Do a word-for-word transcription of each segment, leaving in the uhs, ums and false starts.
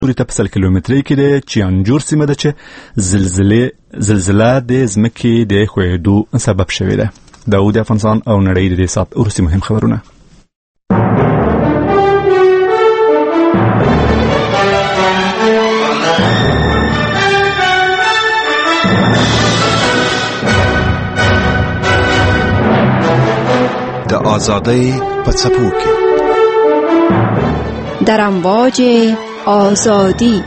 پورې ته په سل کیلومترۍ کې دی چې انجور سیمه ده چې زلزله زلزله د ځمکې د ښویېدو سبب شوې ده. دا و د افغانستان او نړۍ د دې ساعت وروستي مهم خبرونه. د آزادۍ په څپو کې در امواج آزادی.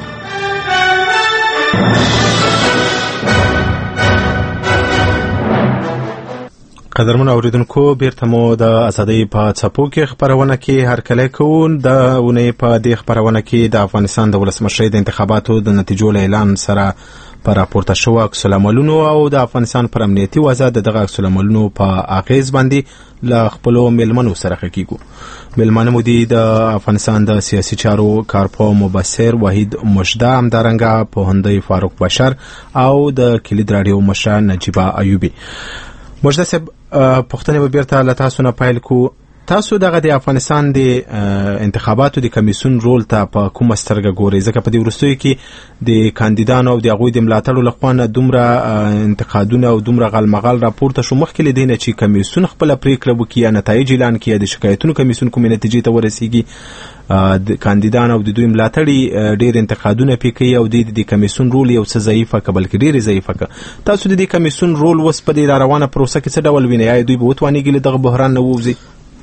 قدرمن اوریدونکو، بیرته مو د آزادۍ په څپو کې خبرونه کې هرکلی کوو. د اونۍ په دې خبرونه کې د افغانستان د ولسمشرۍ د انتخاباتو د نتیجو له اعلان سره پر راپورته شو عکس العملونو او د افغانستان پر امنیتي وضع د دغه عکس العملونو په اغیز باندې له خپلو میلمنو سره خکېږو. میلمانه مو دي د افغانستان د سیاسي چارو کارپوه مبصر وحید مجده، همدارنګه پوهنده فاروق بشر او د کلید راډیو مشره نجیبه ایوبی. مجده صاحب، پوښتنه به بیرته له تاسو نه پیل کو. تاسو دغه د افغانستان د انتخاباتو د کمیسیون رول ته په کومه سترګه ګورئ؟ ځکه په دې وروستیو کې د کاندیدانو او د هغوی د ملاتړو له خوا نه دومره انتقادونه او دومره غلمغال راپورته شو، مخکې له دې نه چې کمیسیون خپله پرېکړه وکړي یا نتایج اعلان کړي یا د شکایتونو کمیسیون کومې نتیجې ته ورسیږي، د کاندیدان او د دوی ملاتړي ډېر انتقادونه پې کوي او د دې کمیسیون رول یو څه ضعیفه که بلکې ډېرې ضعیفه که. تاسو د دې کمیسیون رول اوس په دې راروانه پروسه کې څه ډول وینئ؟ آیا دوی به وتوانېږي له دغه بحران نه ووځي؟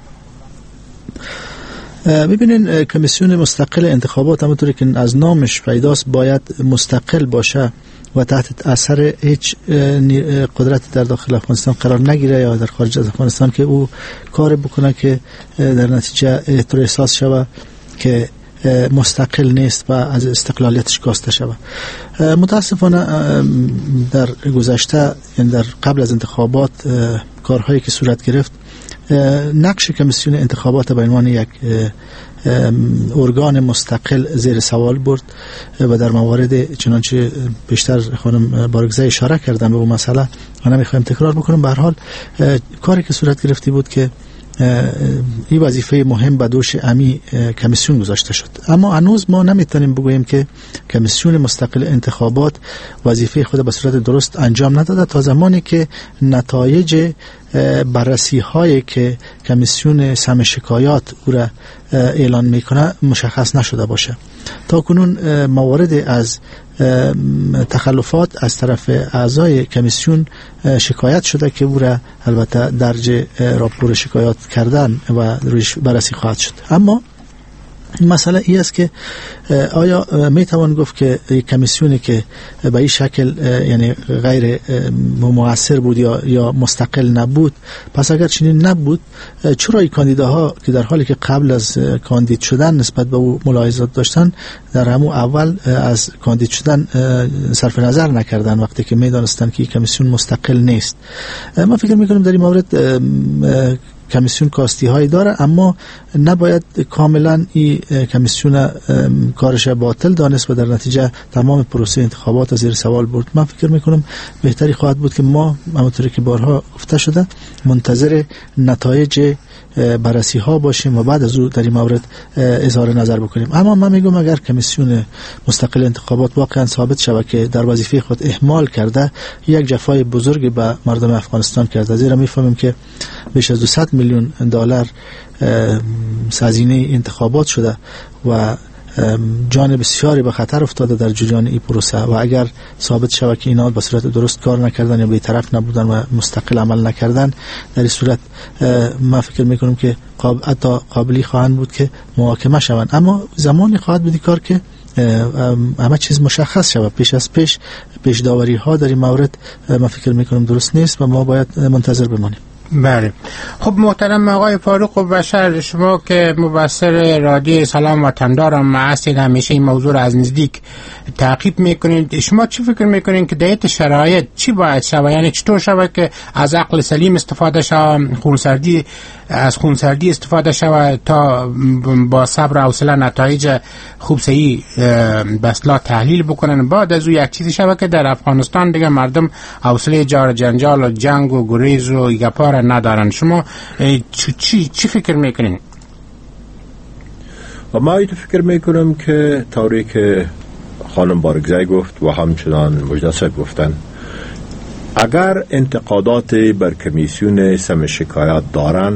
ببینین، کمیسیون مستقل انتخابات همونطوری که از نامش پیداست باید مستقل باشه و تحت اثر هیچ قدرت در داخل افغانستان قرار نگیره یا در خارج از افغانستان که او کار بکنه که در نتیجه احترام احساس شود که مستقل نیست و از استقلالیتش کاسته شود. متاسفانه در گذشته، یعنی در قبل از انتخابات، کارهایی که صورت گرفت نقش کمیسیون انتخابات به عنوان یک ارگان مستقل زیر سوال برد و در موارد چنانچه بیشتر خانم بارگزای اشاره کردن به اون مسئله و نمیخوایم تکرار بکنم، به هر حال کاری که صورت گرفتی بود که این وظیفه مهم به دوش امی کمیسیون گذاشته شد. اما هنوز ما نمیتونیم بگوییم که کمیسیون مستقل انتخابات وظیفه خود به صورت درست انجام نداده تا زمانی که نتایج بررسی هایی که کمیسیون سم شکایات او را اعلان میکنه مشخص نشده باشه. تا کنون موارد از تخلفات از طرف اعضای کمیسیون شکایت شده که او را البته درج راپور شکایات کردن و روش بررسی خواهد شد. اما مسئله ای است که آیا می توان گفت که کمیسیونی که به این شکل یعنی غیر مؤثر بود یا یا مستقل نبود؟ پس اگر چنین نبود، چرا این کاندیداها که در حالی که قبل از کاندید شدن نسبت به او ملاحظات داشتن در همون اول از کاندید شدن صرف نظر نکردن وقتی که می دانستن که کمیسیون مستقل نیست؟ ما فکر می کنیم در این مورد کمیسیون کاستی هایی داره، اما نباید کاملا این کمیسیون کارش باطل دانست و در نتیجه تمام پروسه انتخابات زیر سوال برد. من فکر میکنم بهتری خواهد بود که ما همونطوری که بارها گفته شده منتظر نتایج بررسی ها باشیم و بعد از او در این مورد اظهار نظر بکنیم. اما من میگم اگر کمیسیون مستقل انتخابات واقعا ثابت شود که در وظیفه خود اهمال کرده، یک جفای بزرگ به مردم افغانستان کرده، زیرا میفهمیم که بیش از دویست میلیون دلار هزینه انتخابات شده و جان بسیاری به خطر افتاده در جریان این پروسه و اگر ثابت شود که اینا به صورت درست کار نکردن یا بی‌طرف نبودن و مستقل عمل نکردن، در این صورت ما فکر میکنم که قابل حتی قابلی خواهند بود که محاکمه شوند. اما زمانی خواهد بود کار که همه چیز مشخص شود. پیش از پیش پیش داوری ها در این مورد ما فکر میکنم درست نیست و ما باید منتظر بمانیم. بله. خب محترم آقای فاروق و بشر، شما که مبصر رادیو سلام وطندارم هستید، همیشه این موضوع را از نزدیک تعقیب میکنید، شما چی فکر میکنید که در این شرایط چی باید شود؟ یعنی چطور شود که از عقل سلیم استفاده شود، خونسردی از خونسردی استفاده شود تا با صبر و حوصله نتایج خوب صحیح بسلا تحلیل بکنن، بعد از او یک چیزی شود که در افغانستان دیگه مردم حوصله جار جنجال و جنگ و گریز و گپا ندارن. شما چی چی فکر میکنین؟ و ما اینو فکر میکنم که طوری که خانم بارگزای گفت و همچنان مجدد گفتن، اگر انتقادات بر کمیسیون سم شکایات دارن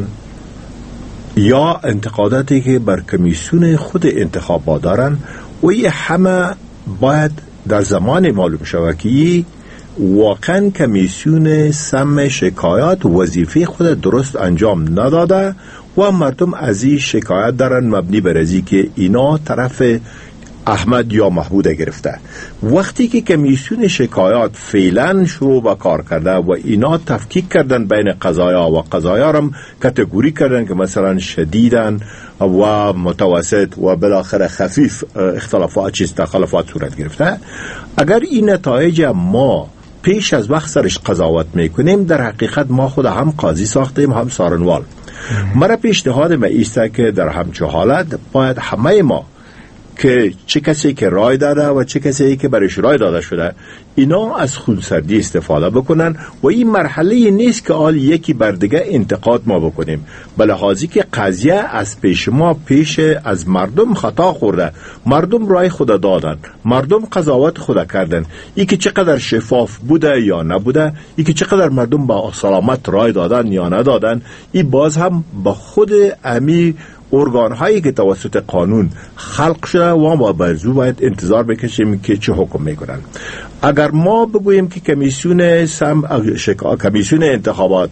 یا انتقاداتی که بر کمیسیون خود انتخابات دارن، و این همه باید در زمان معلوم شود که واقعا کمیسیون سم شکایات وظیفه خود درست انجام نداده و مردم از این شکایت دارن مبنی بر ازی که اینا طرف احمد یا محمود گرفته. وقتی که کمیسیون شکایات فعلا شروع به کار کرده و اینا تفکیک کردن بین قضایا و قضایا را کاتگوری کردن که مثلا شدیدن و متوسط و بالاخره خفیف اختلافات چیز تخلفات صورت گرفته، اگر این نتایج ما پیش از وقت سرش قضاوت میکنیم، در حقیقت ما خود هم قاضی ساختیم هم سارنوال. مرا پیشنهاد ما ایسته که در همچه حالت باید همه ما که چه کسی که رای داده و چه کسی که برش رای داده شده اینا از خونسردی استفاده بکنن و این مرحله نیست که آل یکی بر دیگه انتقاد ما بکنیم، به لحاظی که قضیه از پیش ما پیش از مردم خطا خورده، مردم رای خود دادن، مردم قضاوت خود کردن، ای که چقدر شفاف بوده یا نبوده، ای که چقدر مردم با سلامت رای دادن یا ندادن، این باز هم با خود امی ارگان هایی که توسط قانون خلق شده و ما برزو باید انتظار بکشیم که چه حکم میکنن. اگر ما بگوییم که کمیسیون سم شکا... کمیسیون انتخابات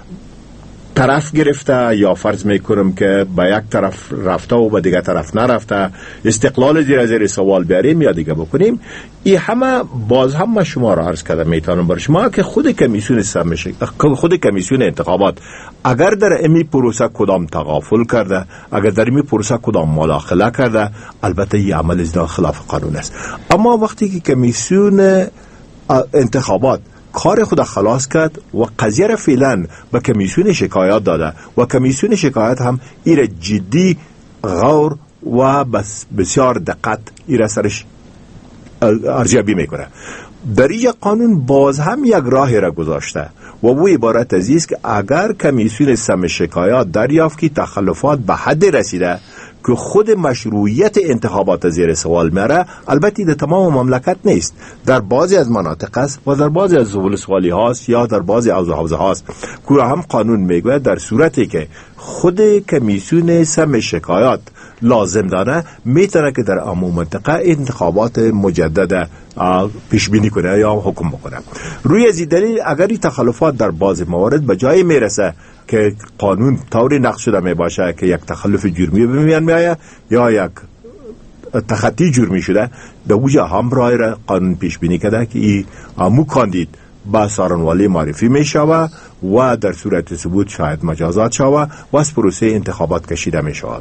طرف گرفته یا فرض میکنم که به یک طرف رفته و به دیگه طرف نرفته، استقلال زیر زیر سوال بیاریم یا دیگه بکنیم، این همه باز هم شما را عرض کردم میتونم بر شما که خود کمیسیون سمش خود کمیسیون انتخابات اگر در امی پروسه کدام تغافل کرده، اگر در امی پروسه کدام مداخله کرده، البته این عمل از خلاف قانون است. اما وقتی که کمیسیون انتخابات کار خود خلاص کرد و قضیه را فعلا به کمیسیون شکایات داده و کمیسیون شکایات هم ایره جدی غور و بس بسیار دقت ایره سرش ارزیابی میکنه، در این قانون باز هم یک راهی را گذاشته و وہ عبارت از است که اگر کمیسیون سم شکایات دریافت که تخلفات به حد رسیده که خود مشروعیت انتخابات زیر سوال میره، البته در تمام مملکت نیست، در بعضی از مناطق است و در بعضی از ولسوالی هاست یا در بعضی از حوزه هاست که هم قانون میگوید در صورتی که خود کمیسیون سم شکایات لازم داره میتونه که در عموم منطقه انتخابات مجدد پیش بینی کنه یا حکم بکنه. روی از این دلیل اگر این تخلفات در بعضی موارد به جای میرسه که قانون طوری نقش شده می باشه که یک تخلف جرمی به میان میآید یا یک تخطی جرمی شده، در اوجا هم رای را قانون پیش بینی کرده که این مو کاندید با سارنوالی معرفی می شود و در صورت ثبوت شاید مجازات شود و از پروسه انتخابات کشیده می شود.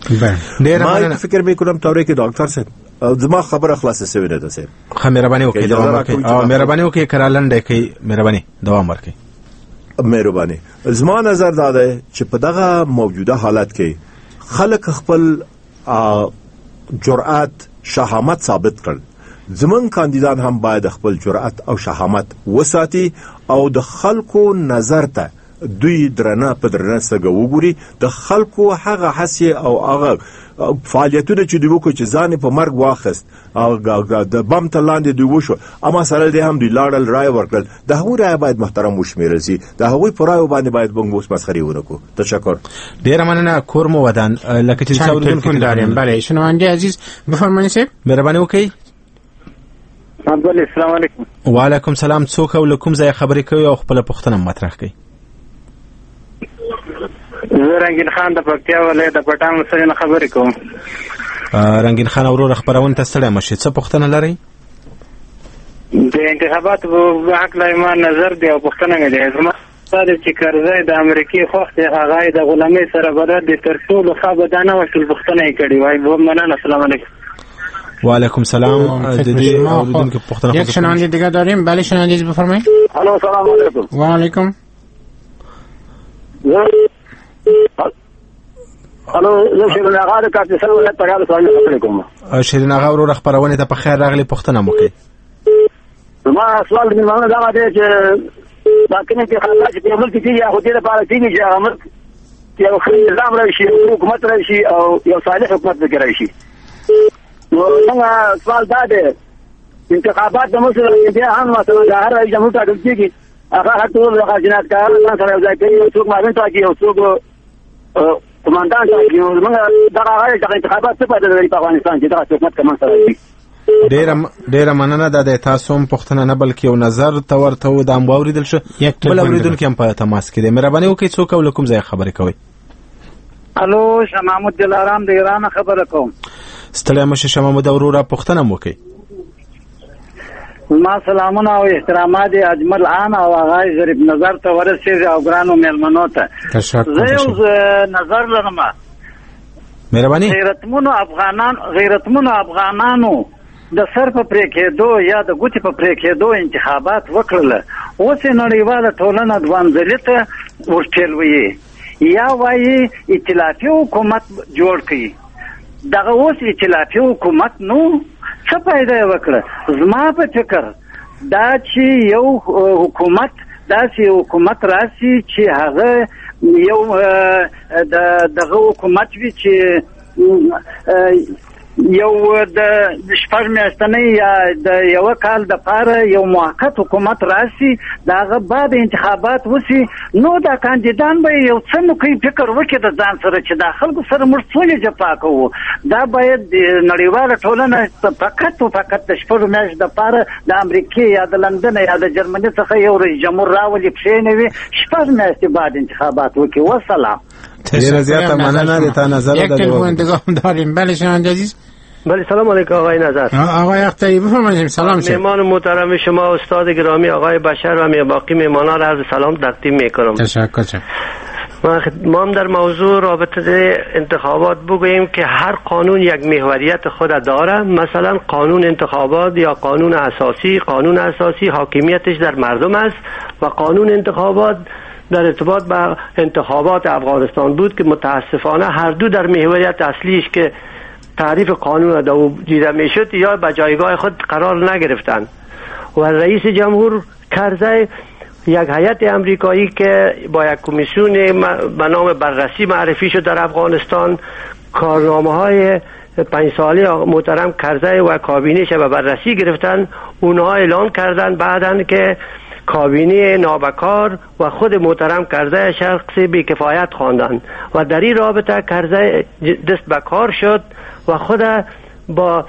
ما فکر می کنم طوری که دکتر صاحب زما خبر خلاص سوینه ده سه خ مهرباني وکړئ دوام وکړئ او مهرباني وکړئ کرالنډ کې مهرباني دوام ورکړئ. مهرباني زما نظر داده چې په دغه موجوده حالت کې خلک خپل جرأت شهامت ثابت کړ، زمون کاندیدان هم باید خپل جرأت او شهامت وساتي او د خلکو نظر ته دوی درنه په درنه سره وګوري، د خلکو هغه حسي او هغه فعالیتونه چې دوی وکړي چې ځان په مرګ واخست او د بم تلاندې دوی وشو، اما سره دې هم دوی لاړل رای ورکړل، د هغوی رای باید محترم وشمیرل شي، د هغوی په رایو باندې باید موږ اوس مسخري ونکړو. تشکر. ډیره مننه. کور مو ودان لکه چې څاودونکو داریم. بله شنونده عزیز بفرمایئ صاحب. مهرباني وکړئ. السلام علیکم. وعلیکم السلام. څوک او لکم ځای خبرې کوي او خپل پوښتنه مطرح کوي؟ زه رنگین خان د پکتیا ولایت د پټان سره خبرې کوم. رنگین خان ورور خبرونه تاسو مشه څه پوښتنه لري؟ د انتخاباتو په حق لا ایمان نظر دی او پوښتنه مې ده. زما ساده چې کرزی د امریکای خوخت هغه د غلامۍ سره بدل د تر ټولو خابدانه وشل پوښتنه یې کړې وای. و مننه. السلام علیکم. و علیکم سلام. د دې اوریدونکو پوښتنه یک شنونده دیگه داریم. بله شنونده بفرمایئ. الو سلام علیکم. و علیکم. الو زه شیرین آغا د کاپیسا ولایت پرال سوال علیکم. شیرین آغا ورور خبرونه ته په خیر راغلی پوښتنه مو کوي. ما سوال د مانه دا دی چې باکینه کې خلاص چې په ملک کې یا هدي لپاره کېږي چې هغه ملک یو نظام راشي حکومت راشي او یو صالح حکومت به راشي. نو څنګه سوال دا دی انتخابات د مصر بیا هم مثلا د هر رئیس جمهور ټاکل کېږي هغه هر ټول هغه جنایتکاران سره یو ځای کوي یو څوک معاون ټاکي یو څوک قماندان ټاکي. موږ دغه هغه دغه انتخابات څه فایده لري په افغانستان کې دغه حکومت کمن سره وي. ډېره ډېره مننه دا د تاسو هم پوښتنه نه بلکې یو نظر ته ورته و دا هم واورېدل شو. بل اورېدونکي هم په تماس کې دی. مهرباني وکړئ څوک او له کوم ځایه خبرې کوئ؟ الو شاه محمود دلارام د ایران خبره کوم. ستړی مشه شاه محمود وروره پوښتنه م وکړئ. ما سلامونه او احترامات اجمل عام او آغای ظریف نظر ته ورسېږي او ګرانو مېلمنو ته زه یو نظر لرم. مهرباني غیرتمنو افغانان غیرتمنو افغانانو د سر په پرې کېدو یا د ګوتې په پرې کېدو انتخابات وکړل. اوس یې نړیواله ټولنه دوانځلي ته ورټېلوي یا وایي ائتلافي حکومت جوړ کړي. دغه اوس ائتلافي حکومت نو څه پیدا یې وکړه؟ زما په فکر دا چې یو حکومت داسې حکومت راسي چې هغه یو دغه حکومت وي چې یو د شپږ میاشتنۍ یا د یو کال دپاره یو موقت حکومت راسي د هغه بعد انتخابات وسي. نو دا کاندیدان به یو څه نو کوي فکر وکړي د ځان سره چې دا خلکو سره موږ څولې جفا کوو. دا باید نړیواله ټولنه فقط او فقط د شپږو میاشتو دپاره د امریکې یا د لندن یا د جرمني څخه یو رئیس جمهور راولي کښېنوي شپږ میاشتې بعد انتخابات وکړي. وسلام. ډېره زیاته مننه د تا نظر. یک تلفن انتظام داریم. بله شنونده عزیز. بله سلام علیکم آقای نظر. آقای اختری بفرمایید. سلام شد. مهمان محترم شما استاد گرامی آقای بشر و باقی مهمانان عرض سلام تقدیم میکنم. تشکر. ما هم در موضوع رابطه انتخابات بگوییم که هر قانون یک محوریت خود داره. مثلا قانون انتخابات یا قانون اساسی قانون اساسی حاکمیتش در مردم است و قانون انتخابات در ارتباط با انتخابات افغانستان بود که متاسفانه هر دو در محوریت اصلیش که تعریف قانون را دیده میشد یا به جایگاه خود قرار نگرفتند و رئیس جمهور کرزی یک هیئت امریکایی که با یک کمیسیون به نام بررسی معرفی شد در افغانستان کارنامه های پنج ساله محترم کرزی و کابینه‌اش به بررسی گرفتن. اونها اعلان کردن بعدن که کابینه نابکار و خود محترم کرزی شخص بی‌کفایت خواندند و در این رابطه کرزی دست به کار شد و خود با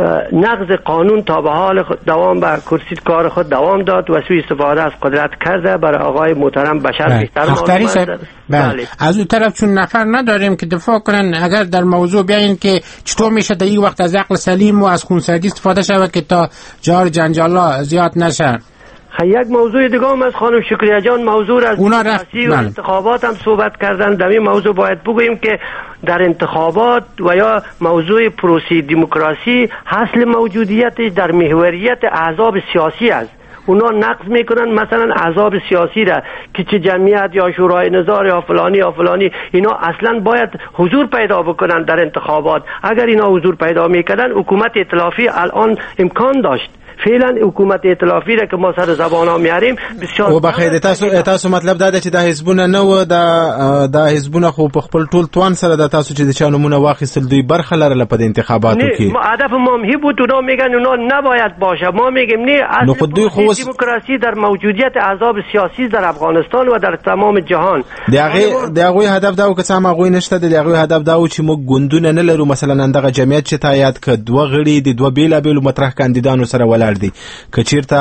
نقض قانون تا به حال دوام به کرسی کار خود دوام داد و سوء استفاده از قدرت کرده برای آقای محترم بشر بیشتر معلومات. بله. از اون طرف چون نفر نداریم که دفاع کنن اگر در موضوع بیاین که چطور میشه در این وقت از عقل سلیم و از خونسردی استفاده شود که تا جار جنجالا زیاد نشه. یک موضوع دیگه هم از خانم شکریه جان موضوع از سیاسی و انتخابات هم صحبت کردن. در این موضوع باید بگوییم که در انتخابات و یا موضوع پروسی دموکراسی حاصل موجودیتش در محوریت احزاب سیاسی است. اونا نقض میکنن مثلا احزاب سیاسی را که چه جمعیت یا شورای نظار یا فلانی یا فلانی اینا اصلا باید حضور پیدا بکنن در انتخابات. اگر اینا حضور پیدا میکردن حکومت ائتلافی الان امکان داشت. فعلا حکومت ائتلافی را که ما سر زبان ها میاریم بسیار او بخیر. تاسو تاسو مطلب دا چې د حزبونه نه و د د حزبونه خو په خپل ټول توان سره د تاسو چې د چا نمونه واخیستل دوی برخه لرله په انتخاباتو کې. نه هدف ما هم بود اونا میگن اونا نباید باشه. ما میگیم نه اصل دموکراسی در موجودیت احزاب سیاسی در افغانستان و در تمام جهان. دغه دغه هدف دا و که څه هغه نشته دغه هدف دا و چې موږ ګوندونه نه لرو. مثلا دغه جمعیت چې تایید ک دوه غړي د دوه بیل بیل مطرح کاندیدانو سره ولا دي کچیرته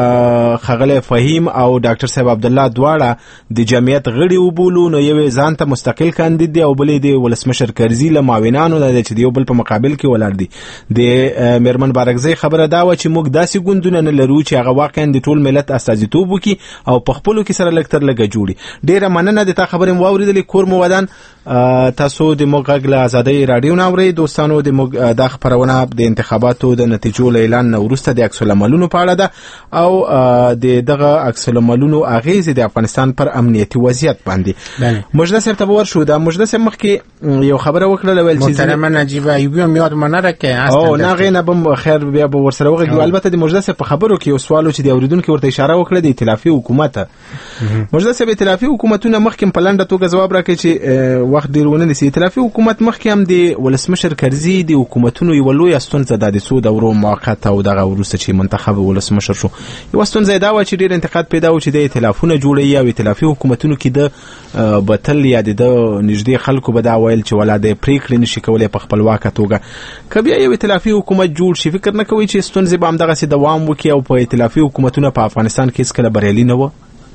خغله فهیم او ډاکټر صاحب عبد الله دواړه د جمعیت غړي وبولو نو یو ځان ته مستقل کاندید دی او بلې دی ولسمشر کرزی له معاونانو د چې دی بل په مقابل کې ولر دي. د میرمن بارکزی خبره دا و چې موږ داسې ګوندونه نه لرو چې هغه واقعا د ټول ملت استازیتوب وکي او په خپلو کې سره لکتر لګه جوړي. ډیره مننه د تا خبرې مو اوریدلې. کور مو ودان تاسو د موږ غږ ازادي رادیو ناوړي دوستانو د موږ د خبرونه د انتخاباتو د نتیجو اعلان وروسته د عکس العملونو په اړه ده او د دغه عکس العملونو اغیز د افغانستان پر امنیتي وضعیت باندې مجده صاحب ته ورشو دا مجده صاحب مخکې یو خبره وکړه ویل چې محترم نجیب ایوبی هم یاد مونږ راکې او نه غینه بم خیر بیا به ورسره وغږیو. البته د مجده صاحب په خبرو کې یو سوال چې د اوریدونکو ورته اشاره وکړه د ائتلافي حکومت مجده صاحب ائتلافي حکومتونه مخکې په لنډه توګه جواب راکړي چې وخت ډیرونه نسی ائتلافي حکومت مخکې هم د ولسمشر کرزي د حکومتونو یو لوی ستونزه د سود او موقته او دغه ورسته چې منتخب ولسمشر شو یو ستونزه دا و چې ډیر انتقاد پیدا و چې د ائتلافونو جوړي او ائتلافي حکومتونو کې د بتل یا د نږدې خلکو به دا ویل چې ولاده پریکړې نشي کولای په خپلواکه توګه کبي یو ائتلافي حکومت جوړ شي فکر نه کوي چې ستونزې به هم دغه سي دوام وکړي او په ائتلافي حکومتونو په افغانستان کې هیڅ کله بریالي نه و.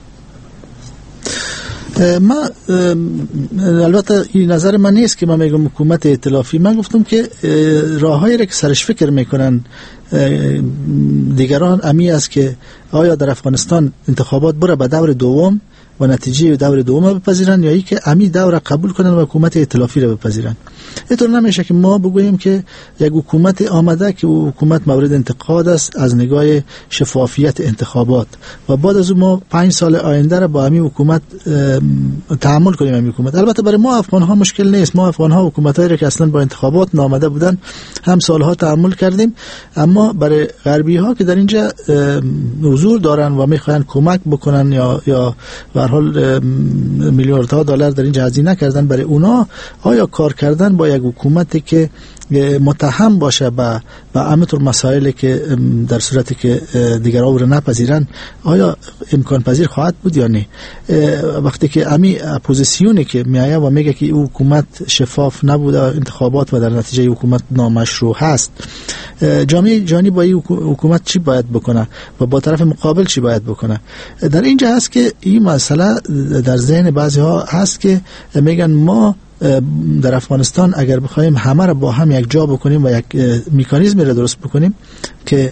ما البته این نظر من نیست که من میگم حکومت ائتلافی. من گفتم که راههایی را که سرش فکر میکنن دیگران امی است که آیا در افغانستان انتخابات بره به دور دوم و نتیجه دور دوم بپذیرن یا ای که امی دور قبول کنن و حکومت ائتلافی را بپذیرن. اینطور نمیشه که ما بگوییم که یک حکومت آمده که حکومت مورد انتقاد است از نگاه شفافیت انتخابات و بعد از اون ما پنج سال آینده را با امی حکومت تعامل کنیم. امی حکومت البته برای ما افغان ها مشکل نیست. ما افغان ها حکومتایی را که اصلا با انتخابات نامده بودن هم سالها تعامل کردیم، اما برای غربی ها که در اینجا حضور دارن و میخوان کمک بکنن یا یا به هر حال میلیاردها دلار در اینجا هزینه کردن، برای اونا آیا کار کردن با یک حکومتی که متهم باشه به به امطور مسائلی که در صورتی که دیگرها رو نپذیرن آیا امکان پذیر خواهد بود یا نه؟ وقتی که امی اپوزیسیونی که میایه و میگه که این حکومت شفاف نبوده انتخابات و در نتیجه حکومت نامشروع هست، جامعه جهانی با این حکومت چی باید بکنه و با طرف مقابل چی باید بکنه؟ در اینجا هست که این مسئله در ذهن بعضی ها هست که میگن ما در افغانستان اگر بخوایم همه را با هم یک جا بکنیم و یک مکانیزمی را درست بکنیم که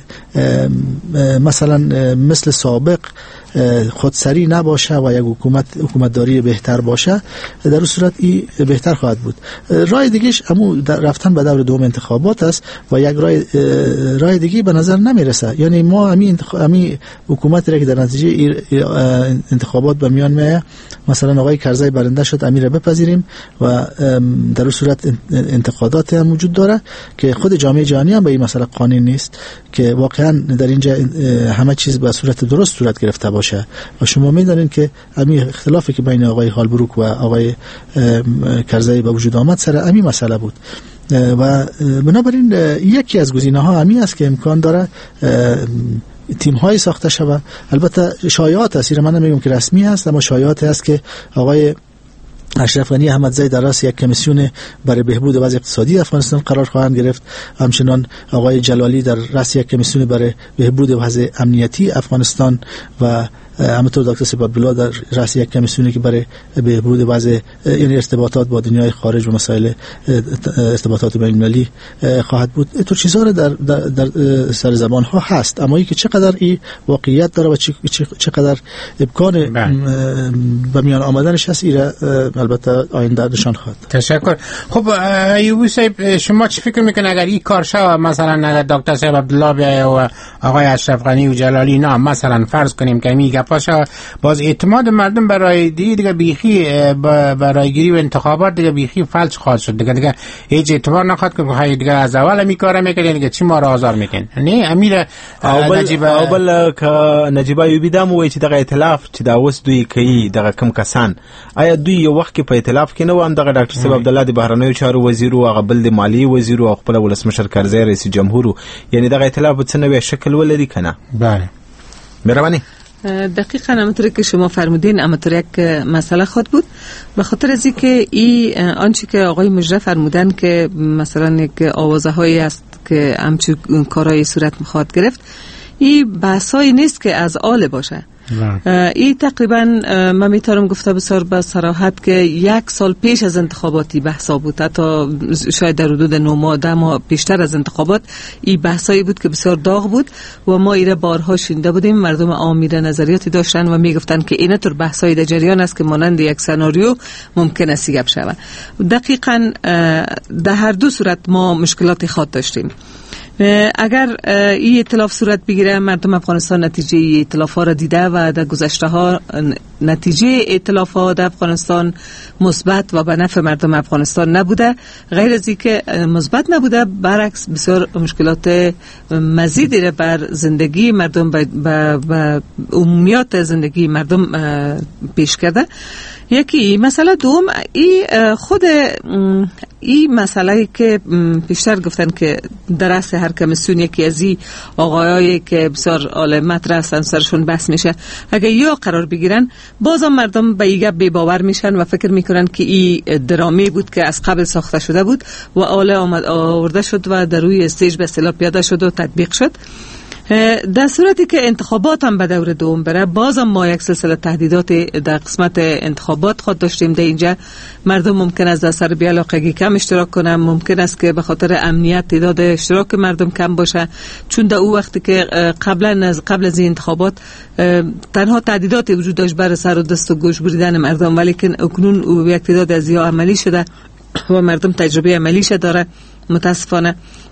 مثلا مثل سابق خودسری نباشه و یک حکومت حکومتداری بهتر باشه، در اون صورت این بهتر خواهد بود. راه دیگهش همو رفتن به دور دوم انتخابات است و یک راه راه دیگه به نظر نمیرسه. یعنی ما همین همین حکومتی را که در نتیجه انتخابات به میان میاد مثلا آقای کرزی برنده شد امیر را بپذیریم و در اون صورت انتقادات هم وجود داره که خود جامعه جهانی هم به این مسئله قانع نیست که واقعا در اینجا همه چیز به صورت درست صورت گرفته باشه و شما میدونید که همین اختلافی که بین آقای هالبروک و آقای کرزی به وجود آمد سر همین مسئله بود و بنابراین یکی از گزینه‌ها همین است که امکان داره تیم های ساخته شود. البته شایعات است، من نمیگم که رسمی است، اما شایعات است که آقای اشرف غنی احمدزی در رأس یک کمیسیون برای بهبود وضع اقتصادی افغانستان قرار خواهند گرفت، همچنان آقای جلالی در رأس یک کمیسیون برای بهبود وضع امنیتی افغانستان و همینطور دکتر سیب عبدالله در رأس یک کمیسیونی که برای بهبود وضع یعنی ارتباطات با دنیای خارج و مسائل ارتباطات بین المللی خواهد بود. تو چیزا در, در, در سر زبان ها هست، اما اینکه چقدر این واقعیت داره و چقدر امکان به میان آمدنش هست ایره البته آینده نشان خواهد. تشکر. خب ایوبی صاحب شما چی فکر میکنید اگر این کار شود، مثلا اگر دکتر صاحب عبدالله بیاید و آقای اشرف غنی و جلالی نه مثلا فرض کنیم که میگه پاشا باز اعتماد مردم برای دیگه بیخی برای گیری و انتخابات دیگه بیخی فلج خواهد شد، دیگه دیگه هیچ اعتماد نخواهد که های دیگه از اول می کارا میکنه دیگه چی ما را آزار میکنه. نه امیر نجیب او بل ک نجیب ایوبی دم وای چې دغه ائتلاف چې دا اوس دوی کوي دغه کم کسان آیا دوی یو وخت کې په ائتلاف کې نه و هم دغه ډاکټر صاحب عبدالله د بهرنیو چارو وزیر او هغه بل د مالی وزیر او خپل ولسمشر کرزی رئیس جمهور، یعنی دغه ائتلاف څه نوې شکل ولري کنه؟ بله مهربانی. دقیقاً همونطوری که شما فرمودین همونطور یک مسئله خود بود، به خاطر از اینکه این آنچه که آقای مجرد فرمودن که مثلا یک آوازه هایی است که همچون کارهای صورت میخواد گرفت، این بحثایی نیست که از آل باشه. این تقریبا من میتونم گفته بسیار به صراحت که یک سال پیش از انتخاباتی بحثا بود، حتی شاید در حدود نه ماه ده ماه پیشتر از انتخابات این بحثایی بود که بسیار داغ بود و ما ایره بارها شنیده بودیم. مردم عام میره نظریاتی داشتن و میگفتن که این طور بحثایی در جریان است که مانند یک سناریو ممکن است گپ شود. دقیقاً در هر دو صورت ما مشکلات خود داشتیم. اگر این ائتلاف صورت بگیره، مردم افغانستان نتیجه ائتلاف ها را دیده و در گذشته ها نتیجه ائتلاف ها در افغانستان مثبت و به نفع مردم افغانستان نبوده. غیر از اینکه مثبت نبوده، برعکس بسیار مشکلات مزیدی را بر زندگی مردم و عمومیات زندگی مردم پیش کرده. یکی مسئله دوم، این خود این مسئله که پیشتر گفتن که در اصل هر کمیسیون یکی از این آقایایی که بسیار عالم مطرح هستن سرشون بحث میشه، اگه یا قرار بگیرن بازم مردم به ایگه بی باور میشن و فکر میکنن که این درامی بود که از قبل ساخته شده بود و آله آمد آورده شد و در روی استیج به اصطلاح پیاده شد و تطبیق شد. در صورتی که انتخابات هم به دور دوم بره، بازم ما یک سلسله تهدیدات در قسمت انتخابات خود داشتیم. در اینجا مردم ممکن است در سر بی‌علاقگی کم اشتراک کنن، ممکن است که به خاطر امنیت تعداد اشتراک مردم کم باشه، چون در او وقتی که قبلا از قبل از این انتخابات تنها تهدیدات وجود داشت بر سر و دست و گوش بریدن مردم، ولی که اکنون یک تعداد از اینها عملی شده و مردم تجربه عملیش داره. متاسفانه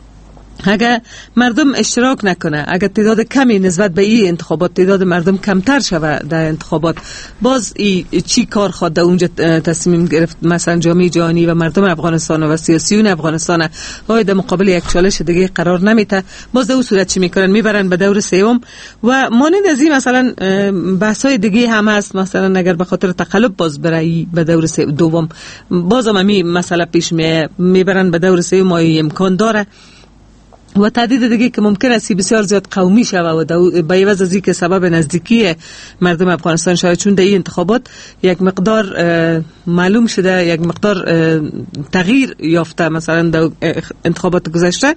اگر مردم اشتراک نکنه، اگر تعداد کمی نسبت به این انتخابات تعداد مردم کمتر شوه در انتخابات، باز ای چی کار خود اونجا تصمیم گرفت مثلا جامعه جهانی و مردم افغانستان و سیاسیون افغانستان آید مقابل یک چالش دیگه قرار نمیته، باز در اون صورت چی میکنن؟ میبرن به دور سوم. و مانند از این مثلا بحثای دیگه هم هست، مثلا اگر به خاطر تقلب باز برای به دور دوم باز هم می مسئله پیش می میبرن به دور سوم، امکان داره. و تعدید دیگه که ممکن است بسیار زیاد قومی شوه و به عوض از اینکه سبب نزدیکی مردم افغانستان شده، چون در این انتخابات یک مقدار معلوم شده، یک مقدار تغییر یافته. مثلا در انتخابات گذشته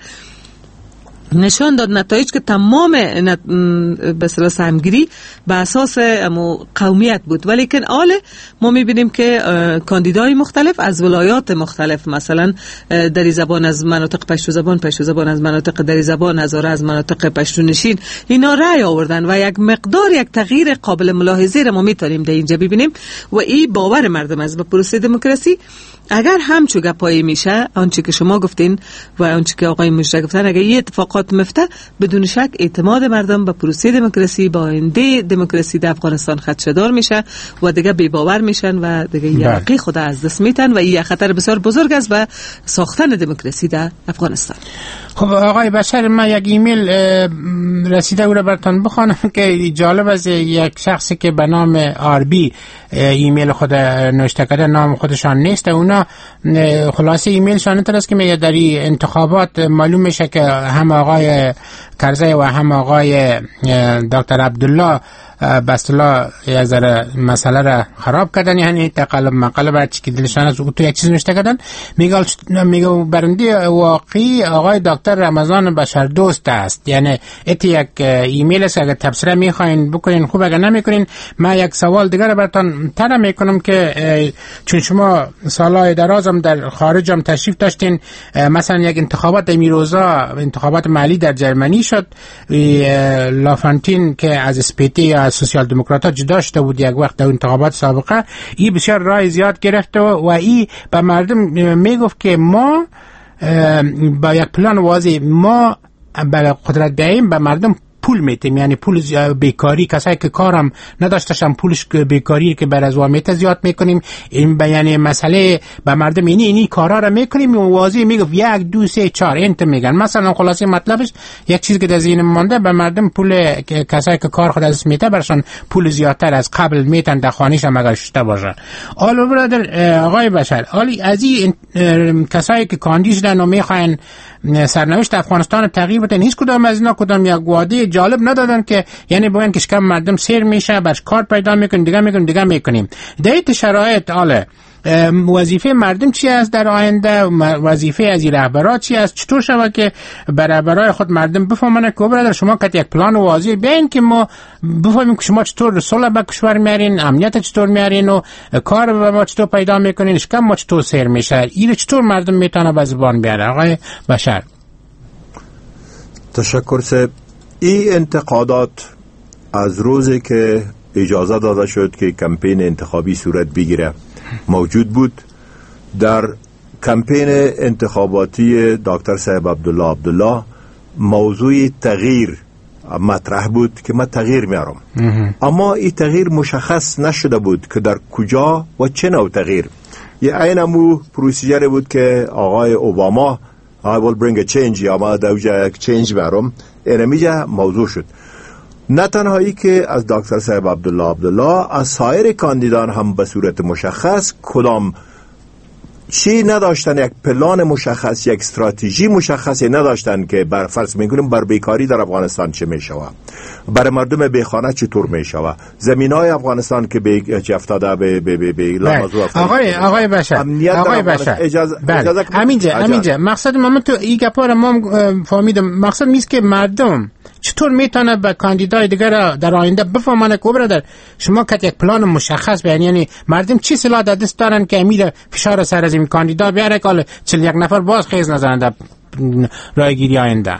نشان داد نتایج که تمام نت... به اصطلاح سهمگیری به اساس قومیت بود، ولی که آله ما میبینیم که کاندیدای مختلف از ولایات مختلف، مثلا دری زبان از مناطق پشتو زبان، پشتو زبان از مناطق دری زبان، هزاره از مناطق پشتو نشین، اینا رأی آوردن و یک مقدار یک تغییر قابل ملاحظه را ما میتونیم در اینجا ببینیم. و این باور مردم از به پروسه دموکراسی اگر همچو گپایی میشه، آنچه که شما گفتین و آنچه که آقای مجری گفتن، اگر این اتفاقات مفته، بدون شک اعتماد مردم به پروسه دموکراسی، با آینده دموکراسی در افغانستان خدشه‌دار میشه و دیگه بی باور میشن و دیگه یقین خود از دست میتن و این خطر بسیار بزرگ است به ساختن دموکراسی در افغانستان. خب آقای بشر، من یک ایمیل رسیده او را براتون بخوانم که جالب است. یک شخصی که به نام آربی ایمیل خود نوشته کرده، نام خودشان نیست، اونا خلاصه ایمیلشان اینطور است که میگه در این انتخابات معلوم میشه که هم آقای کرزی و هم آقای دکتر عبدالله بستلا یک ذره مسئله را خراب کردن، یعنی تقلب مقلب هر چی که دلشان از او تو یک چیز نوشته کردن. میگه میگه برنده واقعی آقای دکتر رمضان بشر دوست است. یعنی ایتی یک ایمیل است، اگر تبصره میخواین بکنین خوب، اگر نمیکنین من یک سوال دیگر براتون طرح میکنم که چون شما سالهای درازم در خارجم تشریف داشتین، مثلا یک انتخابات در میروزا، انتخابات محلی در جرمنی شد، لافرانتین که از اسپیتی یا سوسیال دموکرات جدا شده بود یک وقت در انتخابات سابقه، این بسیار رای زیاد گرفت و ای به مردم میگفت که ما با یک پلان واضح ما به قدرت بیاییم به مردم پول میتیم، یعنی پول بیکاری، کسایی که کارم نداشتشن پولش بیکاری که بر از وامیت زیاد میکنیم، این یعنی مسئله به مردم اینی اینی کارا را میکنیم و واضح میگفت یک دو سه چهار انت میگن. مثلا خلاصه مطلبش یک چیز که در ذهن مونده، به مردم پول کسایی که کار خود از میته برشان پول زیادتر از قبل میتن در خانه‌ش هم اگر شته باشه. آل برادر آقای بشر، آلی از این کسایی که کاندید شدن و میخواین سرنوشت افغانستان تغییر بده، هیچ کدام از اینا کدام یک وعده جالب ندادن که یعنی بگن که شکم مردم سیر میشه، باش کار پیدا میکنیم، دیگه میکنیم دیگه میکنیم. در این شرایط آله وظیفه مردم چی است در آینده، وظیفه از این رهبرا چی است، چطور شود که برای برای خود مردم بفهمن که برادر شما که یک پلان واضح بیاین که ما بفهمیم که شما چطور صلح به کشور میارین، امنیت چطور میارین و کار به ما چطور پیدا میکنین، اشکم ما چطور سیر میشه، این چطور مردم میتونه به زبان بیاره. آقای بشر. تشکر صاحب. این انتقادات از روزی که اجازه داده شد که کمپین انتخابی صورت بگیره موجود بود. در کمپین انتخاباتی دکتر صاحب عبدالله عبدالله موضوع تغییر مطرح بود که من تغییر میارم، اما این تغییر مشخص نشده بود که در کجا و چه نوع تغییر. یه عین امو پروسیجر بود که آقای اوباما I will bring a change یا ما دوجه یک چینج برام اینمیجا موضوع شد. نه تنهایی که از دکتر صاحب عبدالله عبدالله، از سایر کاندیدان هم به صورت مشخص کدام چی نداشتن، یک پلان مشخص، یک استراتژی مشخصی نداشتن که بر فرض میگونیم بر بیکاری در افغانستان چه میشوه، برای مردم بیخانه چطور میشوه، زمینای افغانستان که به چه افتاده به به به, به لامازو آقای آقای بشر آقای بشر اجازه اجازه همینجا همینجا مقصد ما تو این گپا ما فهمیدم. مقصد نیست که مردم چطور میتونه به کاندیدای دیگر در آینده بفهمن که برادر شما که یک پلان مشخص بیان، یعنی مردم چی سلاح در دست دارن که امید فشار سر از این کاندیدا بیاره که چهل یک نفر باز خیز نزنن در رایگیری آینده.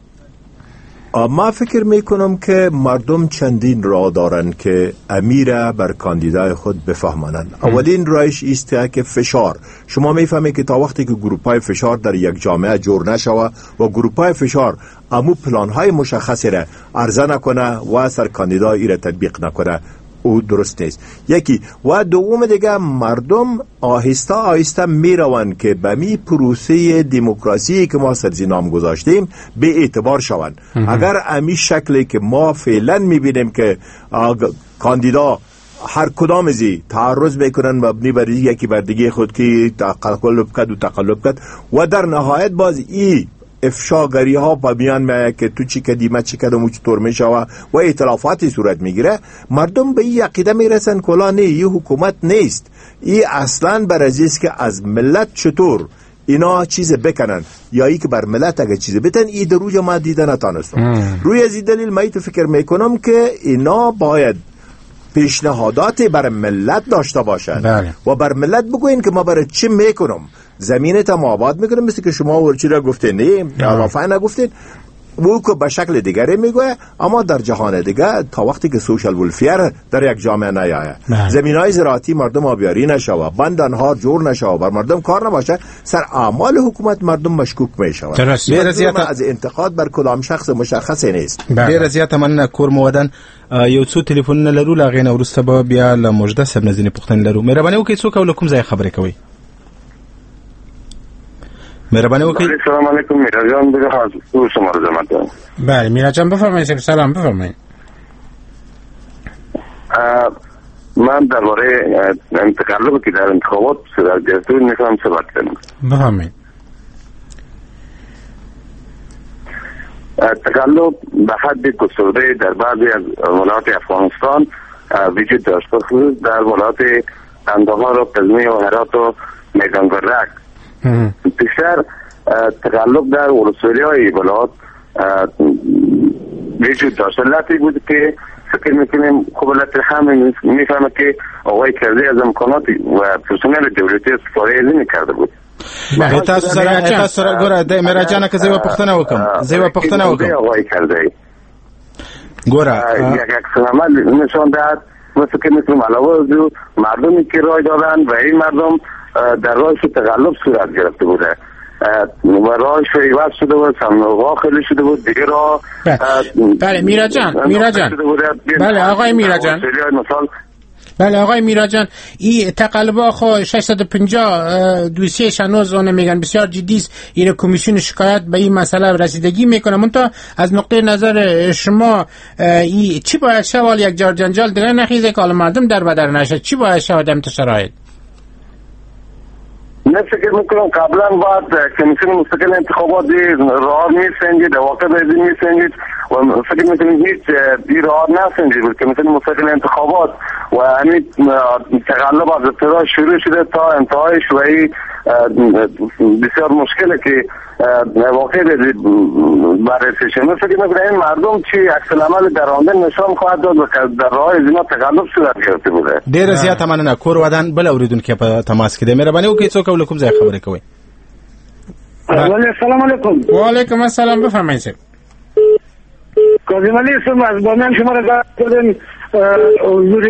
ما فکر میکنم که مردم چندین راه دارن که امیر بر کاندیدای خود بفهمانند. اولین راهش ایست که فشار. شما میفهمید که تا وقتی که گروپای فشار در یک جامعه جور نشوه و گروپای فشار امو پلانهای مشخصی را عرضه نکنه و سر کاندیدای را تطبیق نکنه، او درست نیست. یکی و دوم دیگه مردم آهسته آهسته میروند که به می پروسه دموکراسی که ما سرزی نام گذاشتیم به اعتبار شوند. اگر امی شکلی که ما فعلا میبینیم که کاندیدا هر کدام ازی تعرض میکنن مبنی بر یکی بر دیگه خود که تقلب کرد و تقلب کرد و در نهایت باز ای افشاگری ها با بیان میاد که تو چی کدی ما چی کدم و چطور میشوه و ائتلافاتی صورت میگیره، مردم به این عقیده میرسن کلا نه این حکومت نیست، این اصلا بر ازیست که از ملت چطور اینا چیز بکنن یا ای که بر ملت اگه چیز بتن. ای در روی ما دیده نتانستم. روی از این دلیل ما تو فکر میکنم که اینا باید پیشنهاداتی بر ملت داشته باشن بله. و بر ملت بگوین که ما برای چی میکنم، زمینه تا ما آباد میکنم، مثل که شما ورچی را گفتین نه رافع نگفتین او که به شکل دیگری میگوه. اما در جهان دیگه تا وقتی که سوشال ولفیر در یک جامعه نیایه، زمینای زراعتی مردم آبیاری نشوه، بندانها جور نشوه، بر مردم کار نباشه، سر اعمال حکومت مردم مشکوک میشوه. درست. از انتقاد بر کدام شخص مشخص نیست. ډیر زیاته من کور مودن یو څو ټلیفونونه لرو لاغې نه ورسته به بیا له مجده صاحب نه ځینې پوښتنې لرو. مهرباني وکړئ څوک او له کوم ځای خبرې کوئ؟ مهربانی وکړئ. السلام علیکم میراجان بگم از او شما رو زمان دارم. بله میراجان بفرمایید. سلام بفرمایید. من درباره تقلبی که در انتخابات صورت گرفته میخوام صحبت کنم. بفرمایید. تقلب به حد گسترده در بعضی از ولایات افغانستان وجود داشت، خصوص در ولایات قندهار و قزوین و هرات و میدان گردک. بیشتر تقلب در ولسوالی‌های ولایات وجود داشت. علتی بود که فکر میکنیم خب علت همین میفهمه که آقای کرزی از امکانات و پرسنل دولتی استفاده نمی‌کرده بود. تاسو سره تاسو سره ګوره د مراجانه که زیو پښتنه وکم زیو پښتنه وکم آقای کرزی ګوره یک یک عمل نشان داد مثل که مثل علاوه از مردمی که رای دادن و این مردم در راهش تقلب صورت گرفته بوده و راهش عوض شده بود، صندوق‌ها خیلی شده بود دیگه راه. بله میراجان میراجان بله آقای میراجان مثال بله آقای میراجان این تقلبا خو ششصد و پنجاه دوسیه شنوز اون میگن بسیار جدی است. این کمیسیون شکایت به این مسئله رسیدگی میکنه. منتها از نقطه نظر شما این چی باید شوال یک جار جنجال دیگه نخیزه که حالا مردم در بدر نشه؟ چی باید شود در شرایط؟ من فکر میکنم قبلا باید کمیسیون مستقل انتخابات راه میسنجید، واقع به میسنجید و فکر میکنم هیچ دی راه نسنجید. کمیسیون مستقل انتخابات و همین تقلب از ابتدا شروع شده تا انتهای شوی بسیار مشکله که واقع بررسی شده. من فکر میکنم این مردم چی عکس العمل در آینده نشان خواهد داد و در راه از اینا تقلب صورت گرفته بوده. ډیر زیات مننه. کور ودان بل اوریدونکو په تماس کې د مهرباني وکړئ څوک له کوم ځای خبرې کوي؟ السلام علیکم. و علیکم السلام. بفرمایید. کاظم علی هستم از بامیان. شما را دعوت کردیم حضور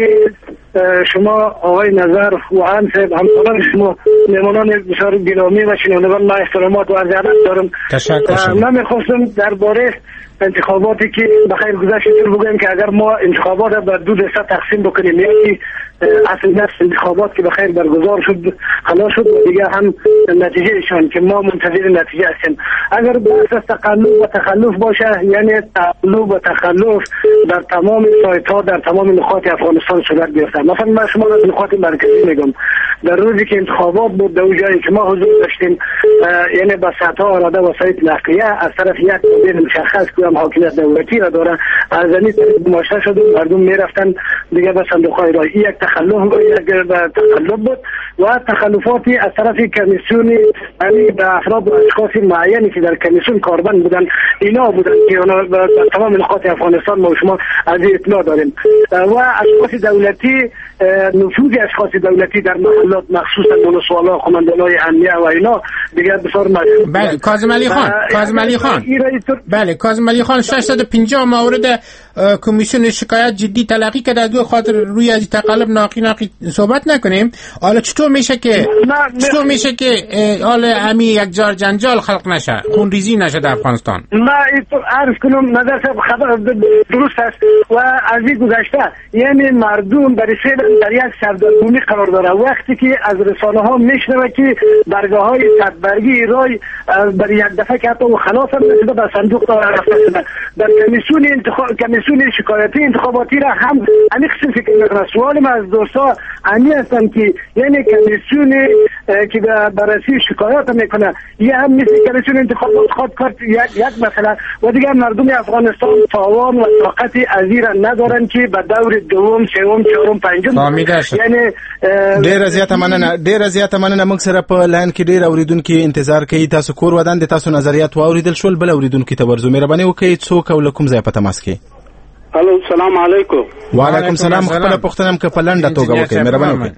شما آقای نظر و هم صاحب همکاران شما مهمانان بسیار گرامی و شنوندگان ما احترامات و عرض ادب دارم. تشکر. من میخواستم درباره انتخاباتی که بخیر گذشت بگویم که اگر ما انتخابات به دو دسته تقسیم بکنیم، یکی اصل نفس انتخابات که بخیر برگزار شد خلاص شد و دیگه هم نتیجهشان که ما منتظر نتیجه هستیم. اگر بحث از تقلب و تخلف باشه، یعنی تقلب و تخلف در تمام سایت ها در تمام نقاط افغانستان صورت گرفته. مثلا من شما از نقاط مرکزی میگم، در روزی که انتخابات بود در جایی که ما حضور داشتیم، یعنی با سطح اراده و سایت نقیه از طرف یک مدیر مشخص که هم حاکمیت دولتی را داره از این ماشته شد و مردم میرفتن دیگه به صندوق های رای. یک تخلف یک تخلف بود و تخلفاتی از طرف کمیسیون، یعنی به افراد و اشخاص معینی که در کمیسیون کاربند بودن، اینا بودن که اونا در تمام نقاط افغانستان ما شما از اطلاع داریم. و اشخاص دولتی، نفوذ اشخاص دولتی در محلات مخصوصا ولسوالا، قماندانای امنیه و اینا دیگه بسیار مشهور. بله کاظم علی خان. کاظم علی خان. بله کاظم علی خان ششصد و پنجاه مورد کمیسیون شکایت جدی تلقی کرده. دو خاطر روی از تقلب ناقی ناقی صحبت نکنیم. حالا چطور میشه که چطور میشه که حالا همین یک جار جنجال خلق نشه، خون ریزی نشه در افغانستان؟ ما عرض کنم نظر صاحب خبر درست است و از این گذشته یعنی مردم در در یک سردرگمی قرار داره. وقتی که از رسانه ها میشنوه که برگاه های صدبرگی رای بر یک دفعه که حتی خلاف هم نشده به صندوق تا رفته شده، در کمیسیون انتخاب کمیسیون شکایتی انتخاباتی را هم همین قسم فکر میکنه. سوال من از دوستا همی هستم که یعنی کمیسیون که بررسی شکایات میکنه یه هم مثل کمیسیون انتخابات خود کارت یک یک مثلا و دیگه مردم افغانستان توان و طاقت از این را ندارن که به دور دوم سوم چهارم پنجم یعنی ډیر زیات مننه. ډیر زیات مننه. موږ سره په لاین کې ډیر اوریدونکو انتظار کوي. تاسو کور ودان د تاسو نظریات واوریدل شول. بل اوریدونکو ته ورزو مهرباني وکړئ څوک او کوم ځای په تماس کې؟ الو السلام علیکم. وعلیکم السلام. خپل پوښتنه که په لنډه توګه وکړئ مهرباني وکړئ.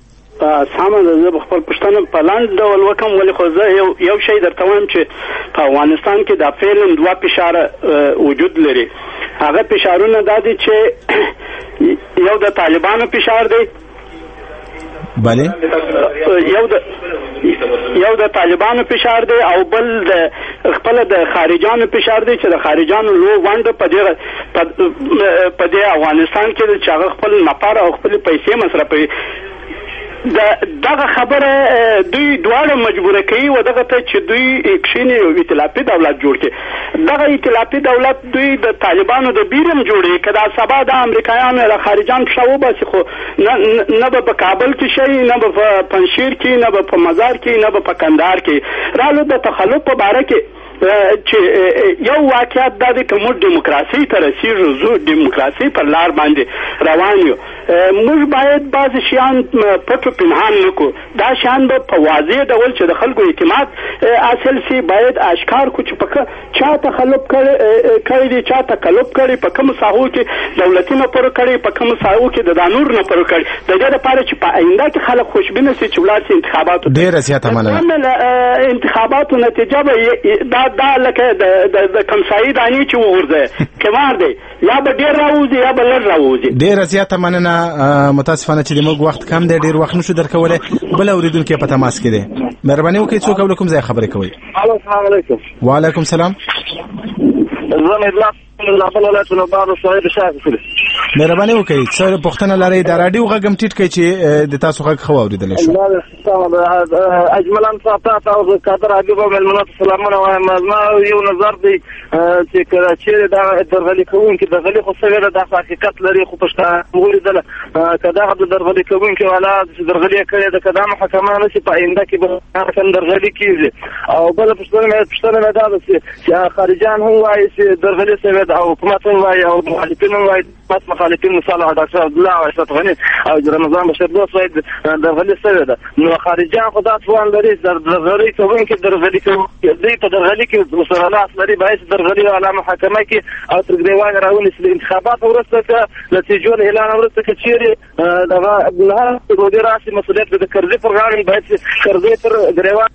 سامه زه به خپل پوښتنه په لاندې ډول وکم، ولې خو زه یو یو شی درته وایم چې په افغانستان کې د فعلا دوه فشار وجود لري. هغه فشارونه دا دي چې یو د طالبانو فشار دی، بله یو د یو د طالبانو فشار دی او بل د خپل د خارجانو فشار دی چې د خارجانو لو وند په دې په دې افغانستان کې چې هغه خپل نفر او خپل پیسې مصرفوي. دغه خبره دوی دواړه مجبوره کوي و دغه ته چې دوی کښینې یو ائتلافي دولت جوړ کړي. دغه ائتلافي دولت دوی د طالبانو د بیرم جوړوي که دا سبا د امریکایانو د خارجان پښه وباسي، خو نه به په کابل کې شي، نه به په پنجشیر کې، نه به په مزار کې، نه به په کندهار کې. رالو د تخلف په باره کې چې یو واقعیت دا دی که موږ دیموکراسي ته رسیږو، زو دیموکراسي پر لار باندې روان یو، موږ باید بعضې شیان پټ و پنهان نه کړو. دا شیان به په واضح ډول چې د خلکو اعتماد حاصل سي باید اشکار کړو چې په چا تخلف کړی دی، چا تکلف کړی، په کومو ساحو کې دولتي نه پوره کړی، په کومو ساحو کې د دانور نه پوره کړی، د دې لپاره چې په آینده کې خلک خوشبینه سي چې ولاړ سي انتخاباتو. ډېره زیاته مننه. انتخاباتو نتیجه به دا دا لکه د کمسایي دانې چې وغورځي کمار دی، یا به ډېر راوځي یا به لږ راوځي. ډېره زیاته مننه. متاسفانه چې موږ وخت کم دی، ډېر وخت نشو درکولی. بل اوریدونکی په تماس کې دی، مهرباني وکړئ څوک او له کوم ځای خبرې کوئ؟ السلام علیکم. وعلیکم السلام. زه مې بلا د ولایت نوبار صاحب شاه مهرباني وکړئ څه پوښتنه لرئ د راډیو غږ هم ټیټ کړئ چې د تاسو غږ ښه واورېدلی شو. اجملا صاحب او قادر حبیب او ملمنو سلامونه وایم. ما یو نظر دی چې کله چې دا درغلي کوونکي درغلي خو څه د حقیقت لري خو پښتانه وګورئ کدا د درغلي کوونکي والا درغلي کړي د کدا محکمه نه چې په آینده کې به څنګه درغلي کیږي. او بل پښتنه پښتنه نه دا چې خارجان هم وایي چې درغلي سوي او حکومت هم وایي او مخالفین هم وایي پس مخالفین مثال ډاکټر عبدالله او اشرف غنی او رمضان بشیر دوست وایي درغلي سوي ده. نو خارجان خدا توان لري درغلي کوونکي درغلي کوي دوی په درغلي کې وسره لاس لري باید درغلي والا محکمه کې او تر دیوان راونی چې انتخابات ورسته نتیجو اعلان ورسته کې چیرې دغه عبدالله ودي راسي مسؤلیت د کرزي پروګرام باید کرزي تر دیوان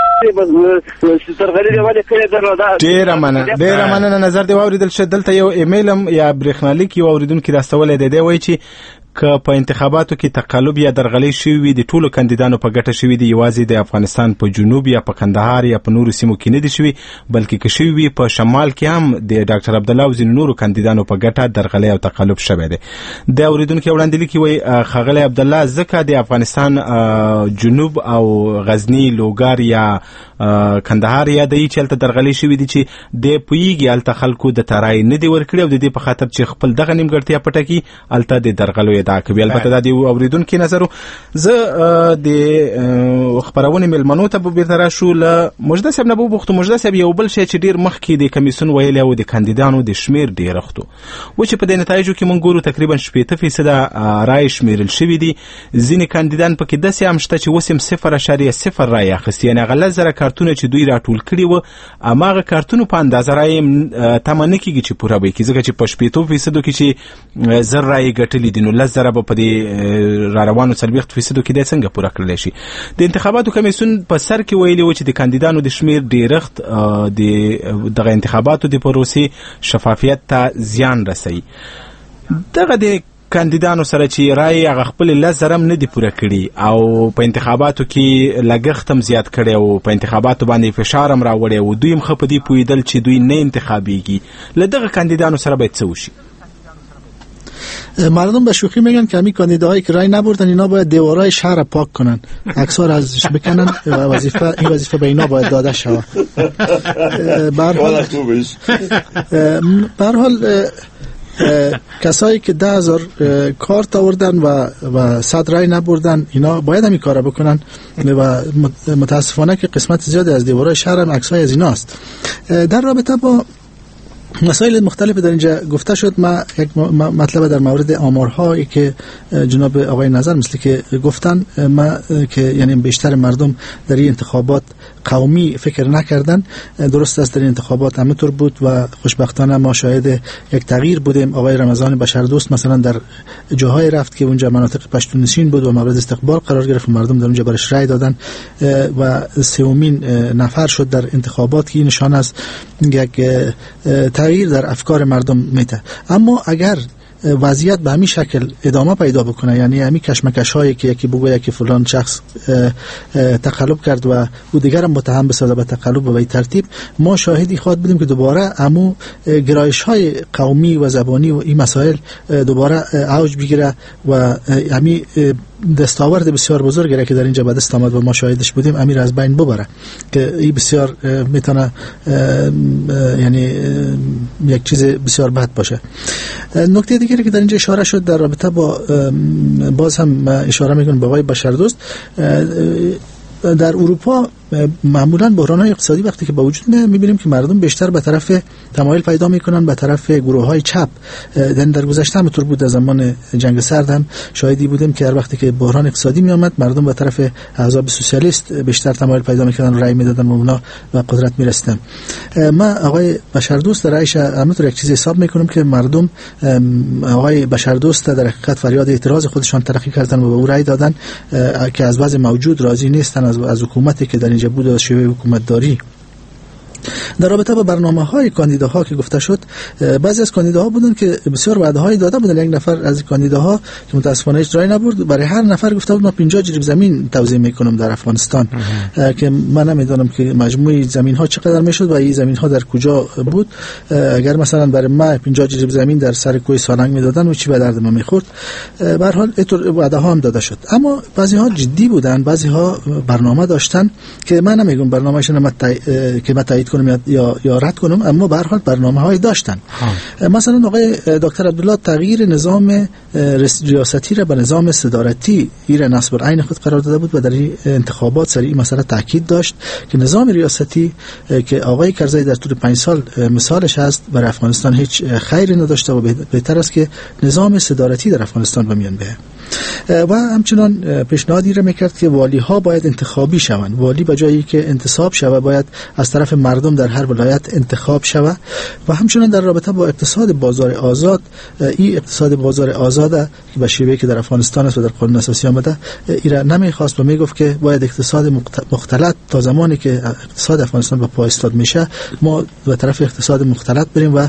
درغلي والا کړي دا ډیر مننه ډیر مننه نظر دی واوریدل شه. دلته یو ایمیل هم یا برېښنالیک یو اوریدونکو راستولې دی دی وایي چې که په انتخاباتو کې تقلب یا درغلي شوی وي د ټولو کاندیدانو په ګټه شوی دی یوازې د افغانستان په جنوب یا په کندهار یا په نورو سیمو کې نه دي شوی بلکې که شوی وي په شمال کې هم د ډاکټر عبدالله او ځینو نورو کاندیدانو په ګټه درغلي او تقلب شوی دی. د اوریدونکو وړاندې لیکي وایي ښاغلی عبدالله ځکه د افغانستان جنوب او غزني لوګر یا کندهار یا د چې هلته درغلي شوي دي چې د پوهېږي هلته خلکو د ترای نه دي ورکړي او د دې په خاطر چې خپل دغه نیمګړتیا پټه کړي هلته د درغلو ادعا کوي. البته دا د اورېدونکي نظر و. زه د خپرونې مېلمنو ته به بېرته راشو. له مجده صاحب نه به وپوښتو مجده صاحب یو بل شی چې ډېر مخکې د کمیسیون ویلی او د کاندیدانو د شمېر ډېرښت و چې په دې نتایجو کې موږ ګورو تقریبا شپېته فیصده رایې شمېرل شوي دي. ځینې کاندیدان پکې داسې هم شته چې اوس هم صفر اشاریه صفر رایې اخیستې یعنې هغه لس زره کارتونه چې دوی راټول کړي وو هماغه کارتونو په اندازه رایې تمه نه کېږي چې پوره به یې کړي ځکه چې په شپېتو فیصدو کې چې زر رایې ګټلي دي نو لس زره به په دې را روانو څلوېښت فیصدو کې دی څنګه پوره کړلی شي. د انتخاباتو کمیسیون په سر کې ویلي و چې د کاندیدانو د شمېر ډېرښت د دغه انتخاباتو د پروسې شفافیت ته زیان رسوي. دغه د کاندیدانو سره چې رایې هغه خپل لس زره هم نه دي پوره کړي او په انتخاباتو کې لګښت هم زیات کړی او په انتخاباتو باندې فشار هم راوړی او دوی هم ښه په دې پوهېدل چې دوی نه انتخابیږي. له دغه کاندیدانو سره باید څه وشي؟ مردم به شوخی میگن که همین کاندیداهایی که رای نبردن اینا باید دیوارای شهر پاک کنن اکثر ازش بکنن وظیفه این وظیفه به اینا باید داده شود. به هر حال کسایی که ده هزار کارت آوردن و و صد رای نبردن اینا باید همین کارا بکنن و متاسفانه که قسمت زیادی از دیوارای شهر هم عکسای از ایناست. در رابطه با مسائل مختلف در اینجا گفته شد. ما یک مطلب در مورد آمارهایی که جناب آقای نظر مثل که گفتن ما که یعنی بیشتر مردم در این انتخابات قومی فکر نکردن. درست است در این انتخابات همینطور بود و خوشبختانه ما شاهد یک تغییر بودیم. آقای رمضان بشردوست مثلا در جاهای رفت که اونجا مناطق پشتونشین بود و مورد استقبال قرار گرفت و مردم در اونجا برش رای دادن و سومین نفر شد در انتخابات که نشان است یک تغییر در افکار مردم میده. اما اگر وضعیت به همین شکل ادامه پیدا بکنه یعنی همین کشمکش هایی که یکی بگوید که فلان شخص تقلب کرد و او دیگر هم متهم بسازه به تقلب و به ترتیب ما شاهدی خواهد بودیم که دوباره امو گرایش های قومی و زبانی و این مسائل دوباره اوج بگیره و همین دستاورد بسیار بزرگی که در اینجا به دست آمد و ما شاهدش بودیم امیر از بین ببره که این بسیار میتونه یعنی یک چیز بسیار بد باشه. نکته دیگری که در اینجا اشاره شد در رابطه با باز هم اشاره میکنم به آقای بشردوست در اروپا معمولا بحران‌های اقتصادی وقتی که با وجود میاد می‌بینیم که مردم بیشتر به طرف تمایل پیدا می‌کنن به طرف گروه‌های چپ. در گذشته هم طور بود در زمان جنگ سرد هم شاهدی بودیم که هر وقتی که بحران اقتصادی می‌آمد مردم به طرف احزاب سوسیالیست بیشتر تمایل پیدا می‌کردن رأی می‌دادن و اونا به قدرت می‌رسیدن. ما آقای بشردوست در رأیش همونطور یک چیز حساب می‌کنیم که مردم آقای بشردوست در حقیقت فریاد اعتراض خودشان تلقی کردن و به او رأی دادن که از وضع موجود راضی نیستن از از حکومتی که در اینجا بود و شیوه حکومت داری در رابطه با برنامه‌های کاندیداها که گفته شد، بعضی از کاندیداها بودن که بسیار وعده‌های داده بودن. یک نفر از کاندیداها که متاسفانه اجرای نبرد، برای هر نفر گفته بود ما پنجاه جریب زمین توزیع میکنم در افغانستان، که من نمیدونم که مجموعی زمین‌ها چقدر میشد و این زمین‌ها در کجا بود. اگر مثلا برای ما پنجاه جریب زمین در سر کوه سالنگ میدادن و چی به درد ما میخورد. به هر حال اینطور وعده‌ها هم داده شد، اما بعضی‌ها جدی بودن، بعضی‌ها برنامه داشتن که من نمیگم برنامه‌شون ما که ما تایید کنم یا یا رد کنم، اما به هر حال برنامه‌های داشتن. ها. مثلا آقای دکتر عبدالله تغییر نظام ریاستی را به نظام صدارتی ایره نصب العین خود قرار داده بود و در انتخابات سر این مسئله تاکید داشت که نظام ریاستی که آقای کرزی در طول پنج سال مثالش هست برای افغانستان هیچ خیری نداشته و بهتر است که نظام صدارتی در افغانستان بمیان به. و همچنان پیشنهادی را میکرد که والی ها باید انتخابی شوند. والی به جایی که انتصاب شود باید از طرف مردم در هر ولایت انتخاب شود. و همچنان در رابطه با اقتصاد بازار آزاد، این اقتصاد بازار آزاد که به شیوهی که در افغانستان است و در قانون اساسی آمده ایرا نمیخواست و میگفت که باید اقتصاد مختلط، تا زمانی که اقتصاد افغانستان به پا ایستاد میشه ما به طرف اقتصاد مختلط بریم و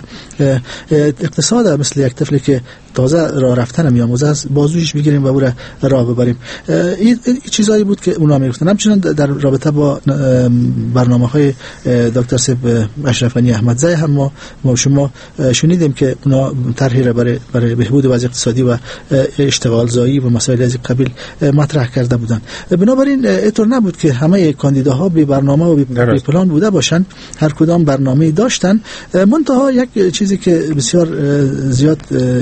اقتصاد مثل یک طفلی که تازه راه رفتن میاموزه از بازویش بگیریم و او را راه ببریم. این چیزایی بود که اونا میگفتن. همچنین در رابطه با برنامه‌های دکتر صاحب اشرف غنی احمدزی هم ما ما شما شنیدیم که اونا طرحی را برای برای بهبود وضع اقتصادی و اشتغال زایی و مسائل از قبیل مطرح کرده بودند. بنابراین اینطور نبود که همه کاندیداها بی برنامه و بی پلان بوده باشند، هر کدام برنامه‌ای داشتن. منتها یک چیزی که بسیار زیاد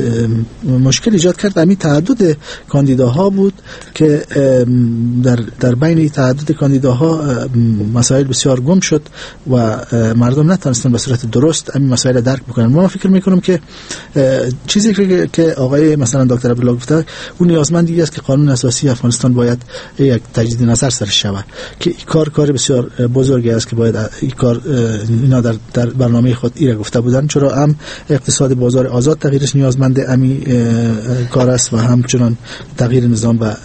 مشکل ایجاد کرد همین تعدد کاندیداها بود که در در بین تعدد کاندیداها مسائل بسیار گم شد و مردم نتونستن به صورت درست همین مسائل درک بکنن. ما فکر میکنم که چیزی که که آقای مثلا دکتر عبدالله گفته اون نیازمندی است که قانون اساسی افغانستان باید یک تجدید نظر سرش شود، که این کار کار بسیار بزرگی است که باید این کار اینا در در برنامه خود ایره گفته بودن، چرا هم اقتصاد بازار آزاد تغییرش نیازمند امی کار است و همچنان تغییر نظام به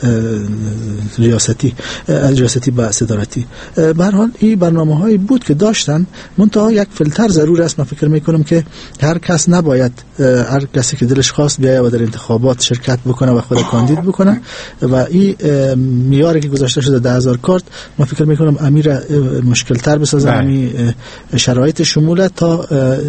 ریاستی ریاستی به صدارتی. به هر حال این برنامه‌هایی بود که داشتن، منتها یک فیلتر ضرور است. من فکر می‌کنم که هر کس نباید هر کسی که دلش خواست بیاید و در انتخابات شرکت بکنه و خود کاندید بکنه و این معیاری که گذاشته شده ده هزار کارت من فکر می‌کنم امیر مشکل تر بسازه امی شرایط شموله تا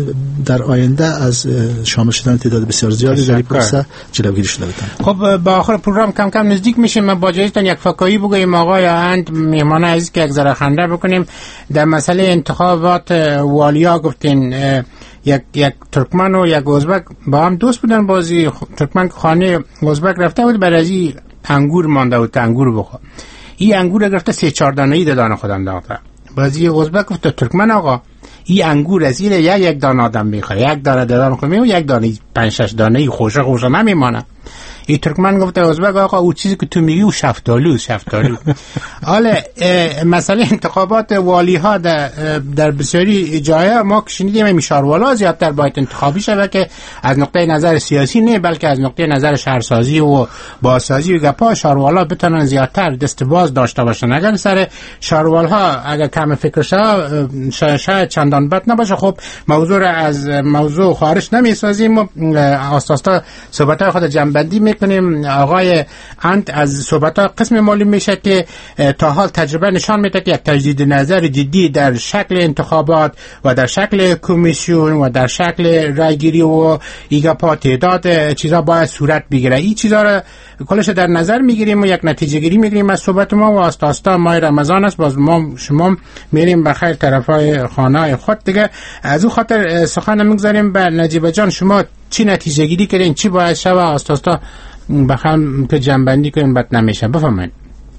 در آینده از شامل شدن تعداد بسیار زیادی در این پروسه جلوگیری شده بتونه. خب با آخر پروگرام کم کم نزدیک میشیم. من با اجازهتون یک فکایی بگویم آقای اند میهمان عزیز که یک ذره خنده بکنیم. در مسئله انتخابات والیا گفتین یک یک ترکمن و یک ازبک با هم دوست بودن، بازی ترکمن خانه ازبک رفته بود برای ازی انگور مانده بود انگور بخور. این انگور گرفته سه چهار دانه ای دادن خودم داده. بازی ازبک گفت ترکمن آقا این انگور از این یک یک دانه آدم میخوره، یک دانه دادن خود میمونه، یک دانه پنج شش دانه خوشه خوشه نمیمانه. این ترکمن گفته ازبک آقا او چیزی که تو میگی او شفتالو شفتالو. حالا مسئله انتخابات والی ها در, در بسیاری جای ما شنیدیم این شاروالا زیادتر باید انتخابی شده که از نقطه نظر سیاسی نه بلکه از نقطه نظر شهرسازی و بازسازی و گپا شاروالها بتونن زیادتر دست باز داشته باشن. اگر سر شاروالها اگر کم فکر شه شاید چندان بد نباشه. خب موضوع را از موضوع خارج نمیسازیم و آساستا صحبت خود جنبندی میکنیم. آقای انت از صحبت ها قسم معلوم میشه که تا حال تجربه نشان میده که یک تجدید نظر جدی در شکل انتخابات و در شکل کمیسیون و در شکل رایگیری و ایگاپا تعداد چیزا باید صورت بگیره. این چیزا رو کلش در نظر میگیریم و یک نتیجه گیری میگیریم از صحبت ما و آستاستا ماه رمضان است. باز ما شما میریم به خیر طرفای خانه خود دیگه. از اون خاطر سخن میگذاریم به نجیب جان، شما چی نتیجه گیری کردین؟ چی باید شود آستاستا بخوام که جنبندی کنیم بد نمیشه؟ بفرمایید.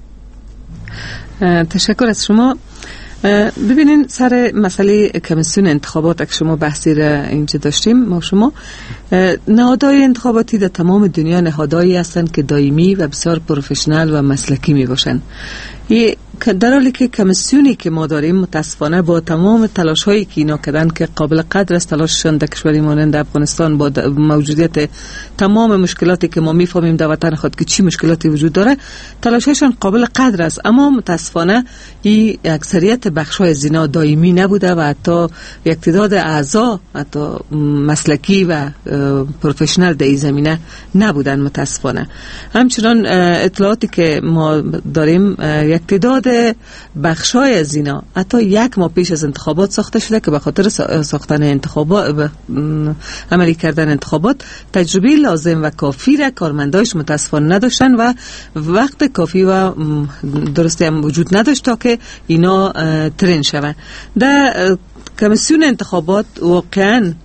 تشکر از شما. ببینین سر مسئله کمیسیون انتخابات که شما بحثی را اینجا داشتیم، ما شما نهادهای انتخاباتی در تمام دنیا نهادهایی هستند که دائمی و بسیار پروفشنال و مسلکی می باشند. این در حالی که کمیسیونی که ما داریم متاسفانه با تمام تلاش هایی که اینا کردن که قابل قدر است تلاششان در کشوری مانند افغانستان با موجودیت تمام مشکلاتی که ما میفهمیم در وطن خود که چی مشکلاتی وجود داره، تلاششان قابل قدر است، اما متاسفانه این اکثریت بخشای زنا دائمی نبوده و حتی یک تعداد اعضا حتی مسلکی و پروفشنال در این زمینه نبودن متاسفانه. همچنان اطلاعاتی که ما داریم یک تعداد بخشای زنا حتی یک ماه پیش از انتخابات ساخته شده که به خاطر ساختن انتخابات عملی کردن انتخابات تجربه لازم و کافی را کارمندایش متاسفانه نداشتن و وقت کافی و درستی هم وجود نداشت تا که اینا ترین شوند. در کمیسیون انتخابات واقعا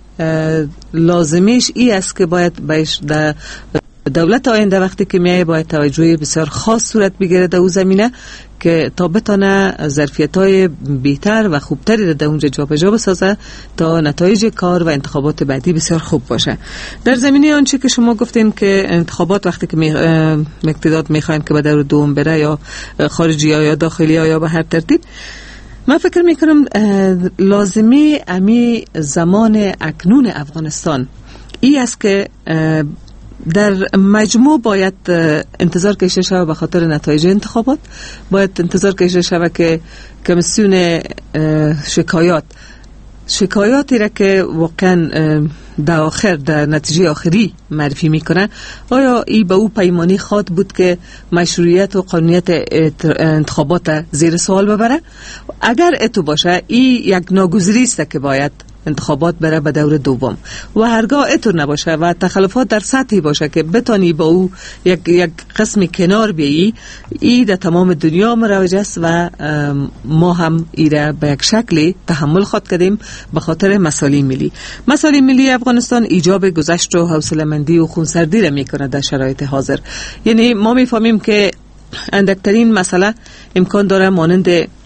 لازمیش ای است که باید بهش در دولت آینده وقتی که میایه باید توجه بسیار خاص صورت بگیره در او زمینه که تا بتانه ظرفیت‌های بهتر و خوبتری در اونجا جابجا بسازه تا نتایج کار و انتخابات بعدی بسیار خوب باشه. در زمینه آنچه که شما گفتین که انتخابات وقتی که می اقتدار میخواین که به دور دوم بره یا خارجی یا داخلی یا به هر ترتیب، من فکر میکنم لازمی امی زمان اکنون افغانستان ای است که در مجموع باید انتظار کشیده شود به خاطر نتایج انتخابات، باید انتظار کشیده شود که کمیسیون شکایات شکایاتی را که واقعا در آخر در نتیجه آخری معرفی میکنه آیا ای به او پیمانی خواد بود که مشروعیت و قانونیت انتخابات زیر سوال ببره؟ اگر اتو باشه ای یک ناگزیری است که باید انتخابات بره به دور دوم و هرگاه اتو نباشه و تخلفات در سطحی باشه که بتانی با او یک, یک قسم کنار بیایی، ای در تمام دنیا مروج است و ما هم ایره به یک شکلی تحمل خود کردیم به خاطر مسائل ملی. مسائل ملی افغانستان ایجاب گذشت و حوصله‌مندی و خونسردی را میکنه در شرایط حاضر. یعنی ما میفهمیم که اندکترین مسئله امکان داره مانند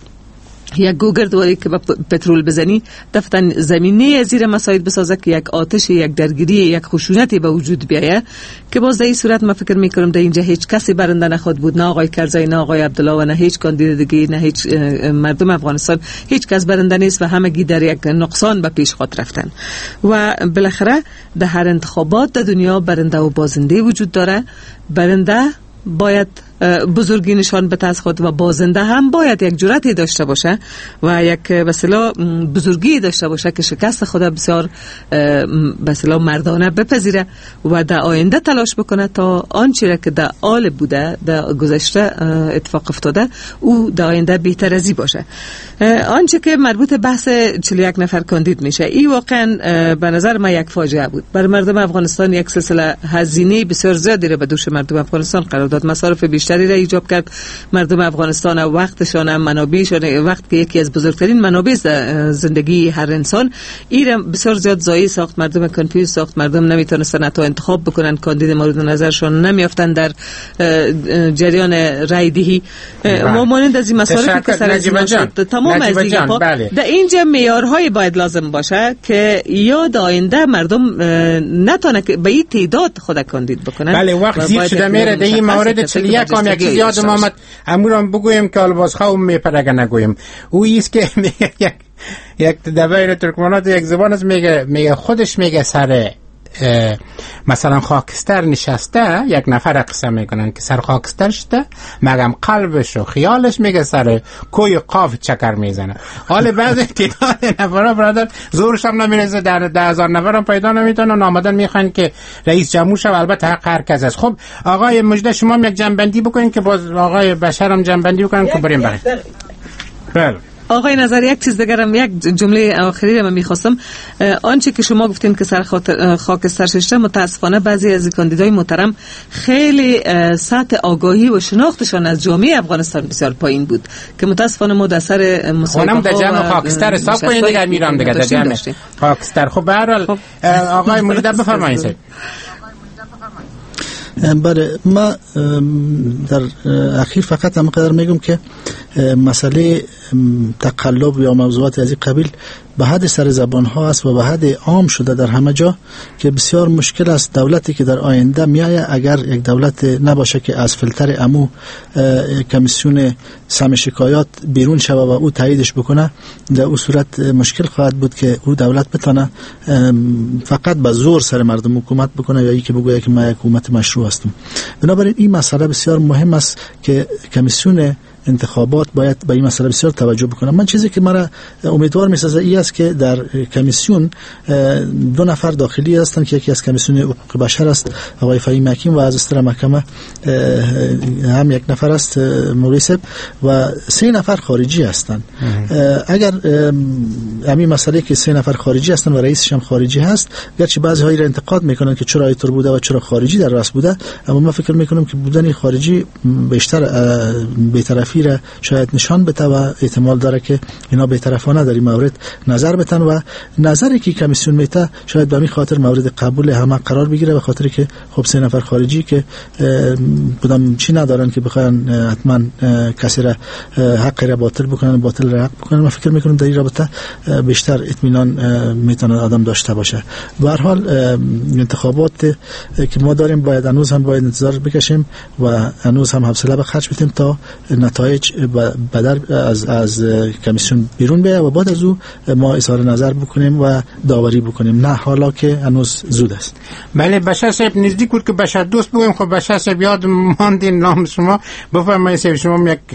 یک گوگردواری که با پترول بزنی دفتن زمینه زیر مساعد بسازه که یک آتش، یک درگیری، یک خشونتی به وجود بیایه که باز در این صورت من فکر میکنم در اینجا هیچ کسی برنده نخواد بود، نه آقای کرزی، نه آقای عبدالله و نه هیچ کاندید دیگه، نه هیچ مردم افغانستان، هیچ کس برنده نیست و همگی در یک نقصان به پیش خود رفتن و بالاخره در هر انتخابات در دنیا برنده و بازنده وجود داره. برنده باید بزرگی نشان بده از خود و بازنده هم باید یک جرأتی داشته باشه و یک مثلا بزرگی داشته باشه که شکست خود بسیار مثلا مردانه بپذیره و در آینده تلاش بکنه تا آنچه را که در آل بوده در گذشته اتفاق افتاده او در آینده بهتر ازی باشه. آنچه که مربوط بحث چهل و یک نفر کاندید میشه، این واقعا به نظر من یک فاجعه بود. برای مردم افغانستان یک سلسله هزینه بسیار زیادی را به دوش مردم افغانستان قرار داد، مصارف بیشتری را ایجاب کرد. مردم افغانستان وقتشان، منابعشان، وقت که یکی از بزرگترین منابع زندگی هر انسان، این بسیار زیاد ضایع ساخت. مردم کنفیوز ساخت، مردم نمیتونستن حتی انتخاب بکنن، کاندید مورد نظرشون نمیافتن در جریان رای دهی. ما مانند از این مصارفی که سر از این شد تمام از این ها در اینجا معیارهای باید لازم باشه که یاد آینده مردم نتونه به این تعداد خود کاندید بکنن. بله وقت زیر شده میره در این مورد چهل و یک هم یک چیز یادم آمد امورم بگویم که الباز خواه میپرگه نگویم. او ایست که میگه یک یک دبیر ترکمانات یک زبان است، میگه میگه خودش میگه سر مثلا خاکستر نشسته، یک نفر قصه میکنن که سر خاکستر شده، مگم قلبش و خیالش میگه سر کوی قاف چکر میزنه. حال بعضی تعداد نفرها برادر زورش هم نمیرسه، در ده هزار نفر هم پیدا نمیتونن، آمدن میخوان که رئیس جمهور شو. البته حق هر کس است. خب آقای مجده شما یک جنبندی بکنین که باز آقای بشر هم جنبندی بکنن که بریم بریم. بله آقای نظری یک چیز دیگرم، یک جمله آخری رو من می‌خواستم. آنچه که شما گفتین که سر خاکستر شده، متاسفانه بعضی از کاندیدای محترم خیلی سطح آگاهی و شناختشان از جامعه افغانستان بسیار پایین بود که متاسفانه ما در سر مسابقه در جمع خاکستر حساب کنید دیگر میرم دیگه در جمع خاکستر. خب به هر حال آقای مجده بفرمایید. بله، ما در اخیر فقط هم قدر میگم که مسئله تقلب یا موضوعات از این قبیل به حد سر زبان ها است و به حد عام شده در همه جا که بسیار مشکل است دولتی که در آینده میایه اگر یک دولت نباشه که از فیلتر امو کمیسیون سم شکایات بیرون شوه و او تاییدش بکنه، در اون صورت مشکل خواهد بود که او دولت بتونه فقط به زور سر مردم حکومت بکنه یا ای که بگویه که ما یک حکومت مشروع هستم. بنابراین این مسئله بسیار مهم است که کمیسیون انتخابات باید به این مسئله بسیار توجه بکنه. من چیزی که مرا امیدوار میسازه ای است که در کمیسیون دو نفر داخلی هستند که یکی از کمیسیون حقوق بشر است آقای فهیم حکیم و از استر محکمه هم یک نفر است موریسب و سه نفر خارجی هستند. اگر همین مسئله که سه نفر خارجی هستند و رئیسش هم خارجی هست، گرچه بعضی هایی را انتقاد میکنن که چرا اینطور بوده و چرا خارجی در رأس بوده، اما من فکر میکنم که بودن خارجی بیشتر بی‌طرفی را شاید نشان بده و احتمال داره که اینا بی‌طرفانه در این مورد نظر بتن و نظری که کمیسیون میته شاید به همین خاطر مورد قبول همه قرار بگیره، به خاطر که خب سه نفر خارجی که بودم چی ندارن که بخواین حتما کسی را حق را باطل بکنن باطل را حق بکنن. من فکر میکنم در این رابطه بیشتر اطمینان میتونه آدم داشته باشه. به هر حال انتخابات که ما داریم باید هنوز هم باید انتظار بکشیم و هنوز هم حوصله به خرج بدیم تا نتایج بدر از از کمیسیون بیرون بیاید و بعد از او ما اظهار نظر بکنیم و داوری بکنیم، نه حالا که هنوز زود است. بله بشار صاحب نزدیک بود که بشار دوست بگویم. خب بشار صاحب یاد ماندین نام شما بفرمایید صاحب، شما یک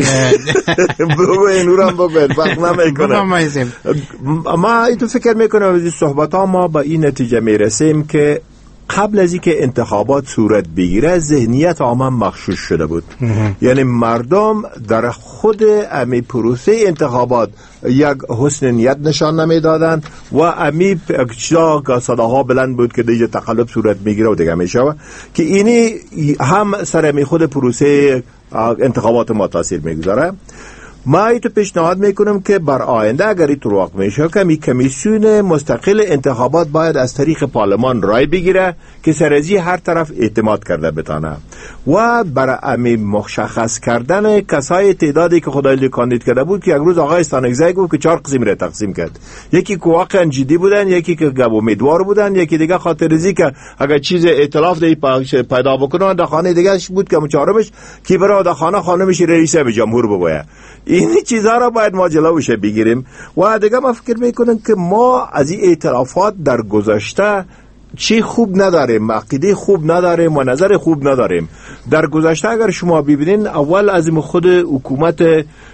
بگوین اونم بگوین وقت نمیکنه. ما اینو فکر میکنم از این صحبت ها ما با این نتیجه میرسیم که قبل از اینکه انتخابات صورت بگیره ذهنیت عامه مغشوش شده بود. یعنی مردم در خود امی پروسه انتخابات یک حسن نیت نشان نمیدادن و امی چیزا صداها بلند بود که دیگه تقلب صورت میگیره و دیگه میشه که اینی هم سر امی خود پروسه انتخابات ما تاثیر میگذاره. ما ایتو پیشنهاد میکنم که بر آینده اگر این طور واقع میشه که می کمیسیون مستقل انتخابات باید از طریق پارلمان رای بگیره که سرازی هر طرف اعتماد کرده بتانه و برای امی مشخص کردن کسای تعدادی که خدای کاندید کرده بود که یک روز آقای استانگزی گفت که چهار قسم را تقسیم کرد، یکی که واقعا جدی بودن، یکی که گب امیدوار بودن، یکی دیگه خاطر ازی که اگر چیز ائتلاف دی پیدا بکنن در خانه دیگه بود که چهارمش کی برای در خانه خانمش رئیس جمهور بگوید. این چیزها را باید ما جلوش بگیریم و دیگه ما فکر میکنم که ما از این ائتلافات در گذشته چی خوب نداریم، عقیده خوب نداریم و نظر خوب نداریم. در گذشته اگر شما ببینین اول از خود حکومت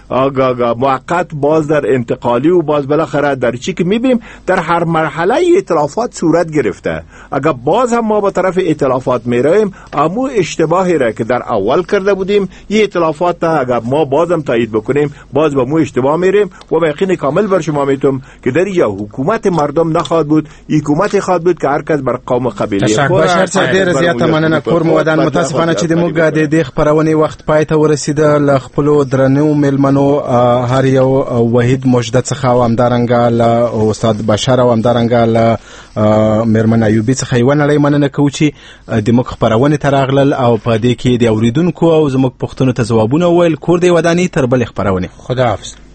موقت باز در انتقالی و باز بالاخره در چی که میبینیم در هر مرحله ائتلافات صورت گرفته. اگر باز هم ما با طرف ائتلافات میرویم امو اشتباهی را که در اول کرده بودیم این ائتلافات اگر ما بازم تایید بکنیم باز با مو اشتباه میریم و به یقین کامل بر شما میتونم که در یا حکومت مردم نخواد بود، حکومت خواهد بود که هر کس بر قوم قبیله خود. بشر څه ډیر زیاته مننه کور مو ودان متاسفانه چې د موږ د دې خبرونې وخت پای ته ورسیده. ل خپل درنو ملمنو هر یو وحید مجدد څخه او همدارنګه ل استاد بشر او همدارنګه ل مرمن ایوبی څخه یو نړۍ مننه کوو چې د موږ خبرونې ته راغلل او په دې کې د اوریدونکو او زموږ پښتنو ته ځوابونه ویل. کور دی ودانی تر بل خبرونه. خداحافظ.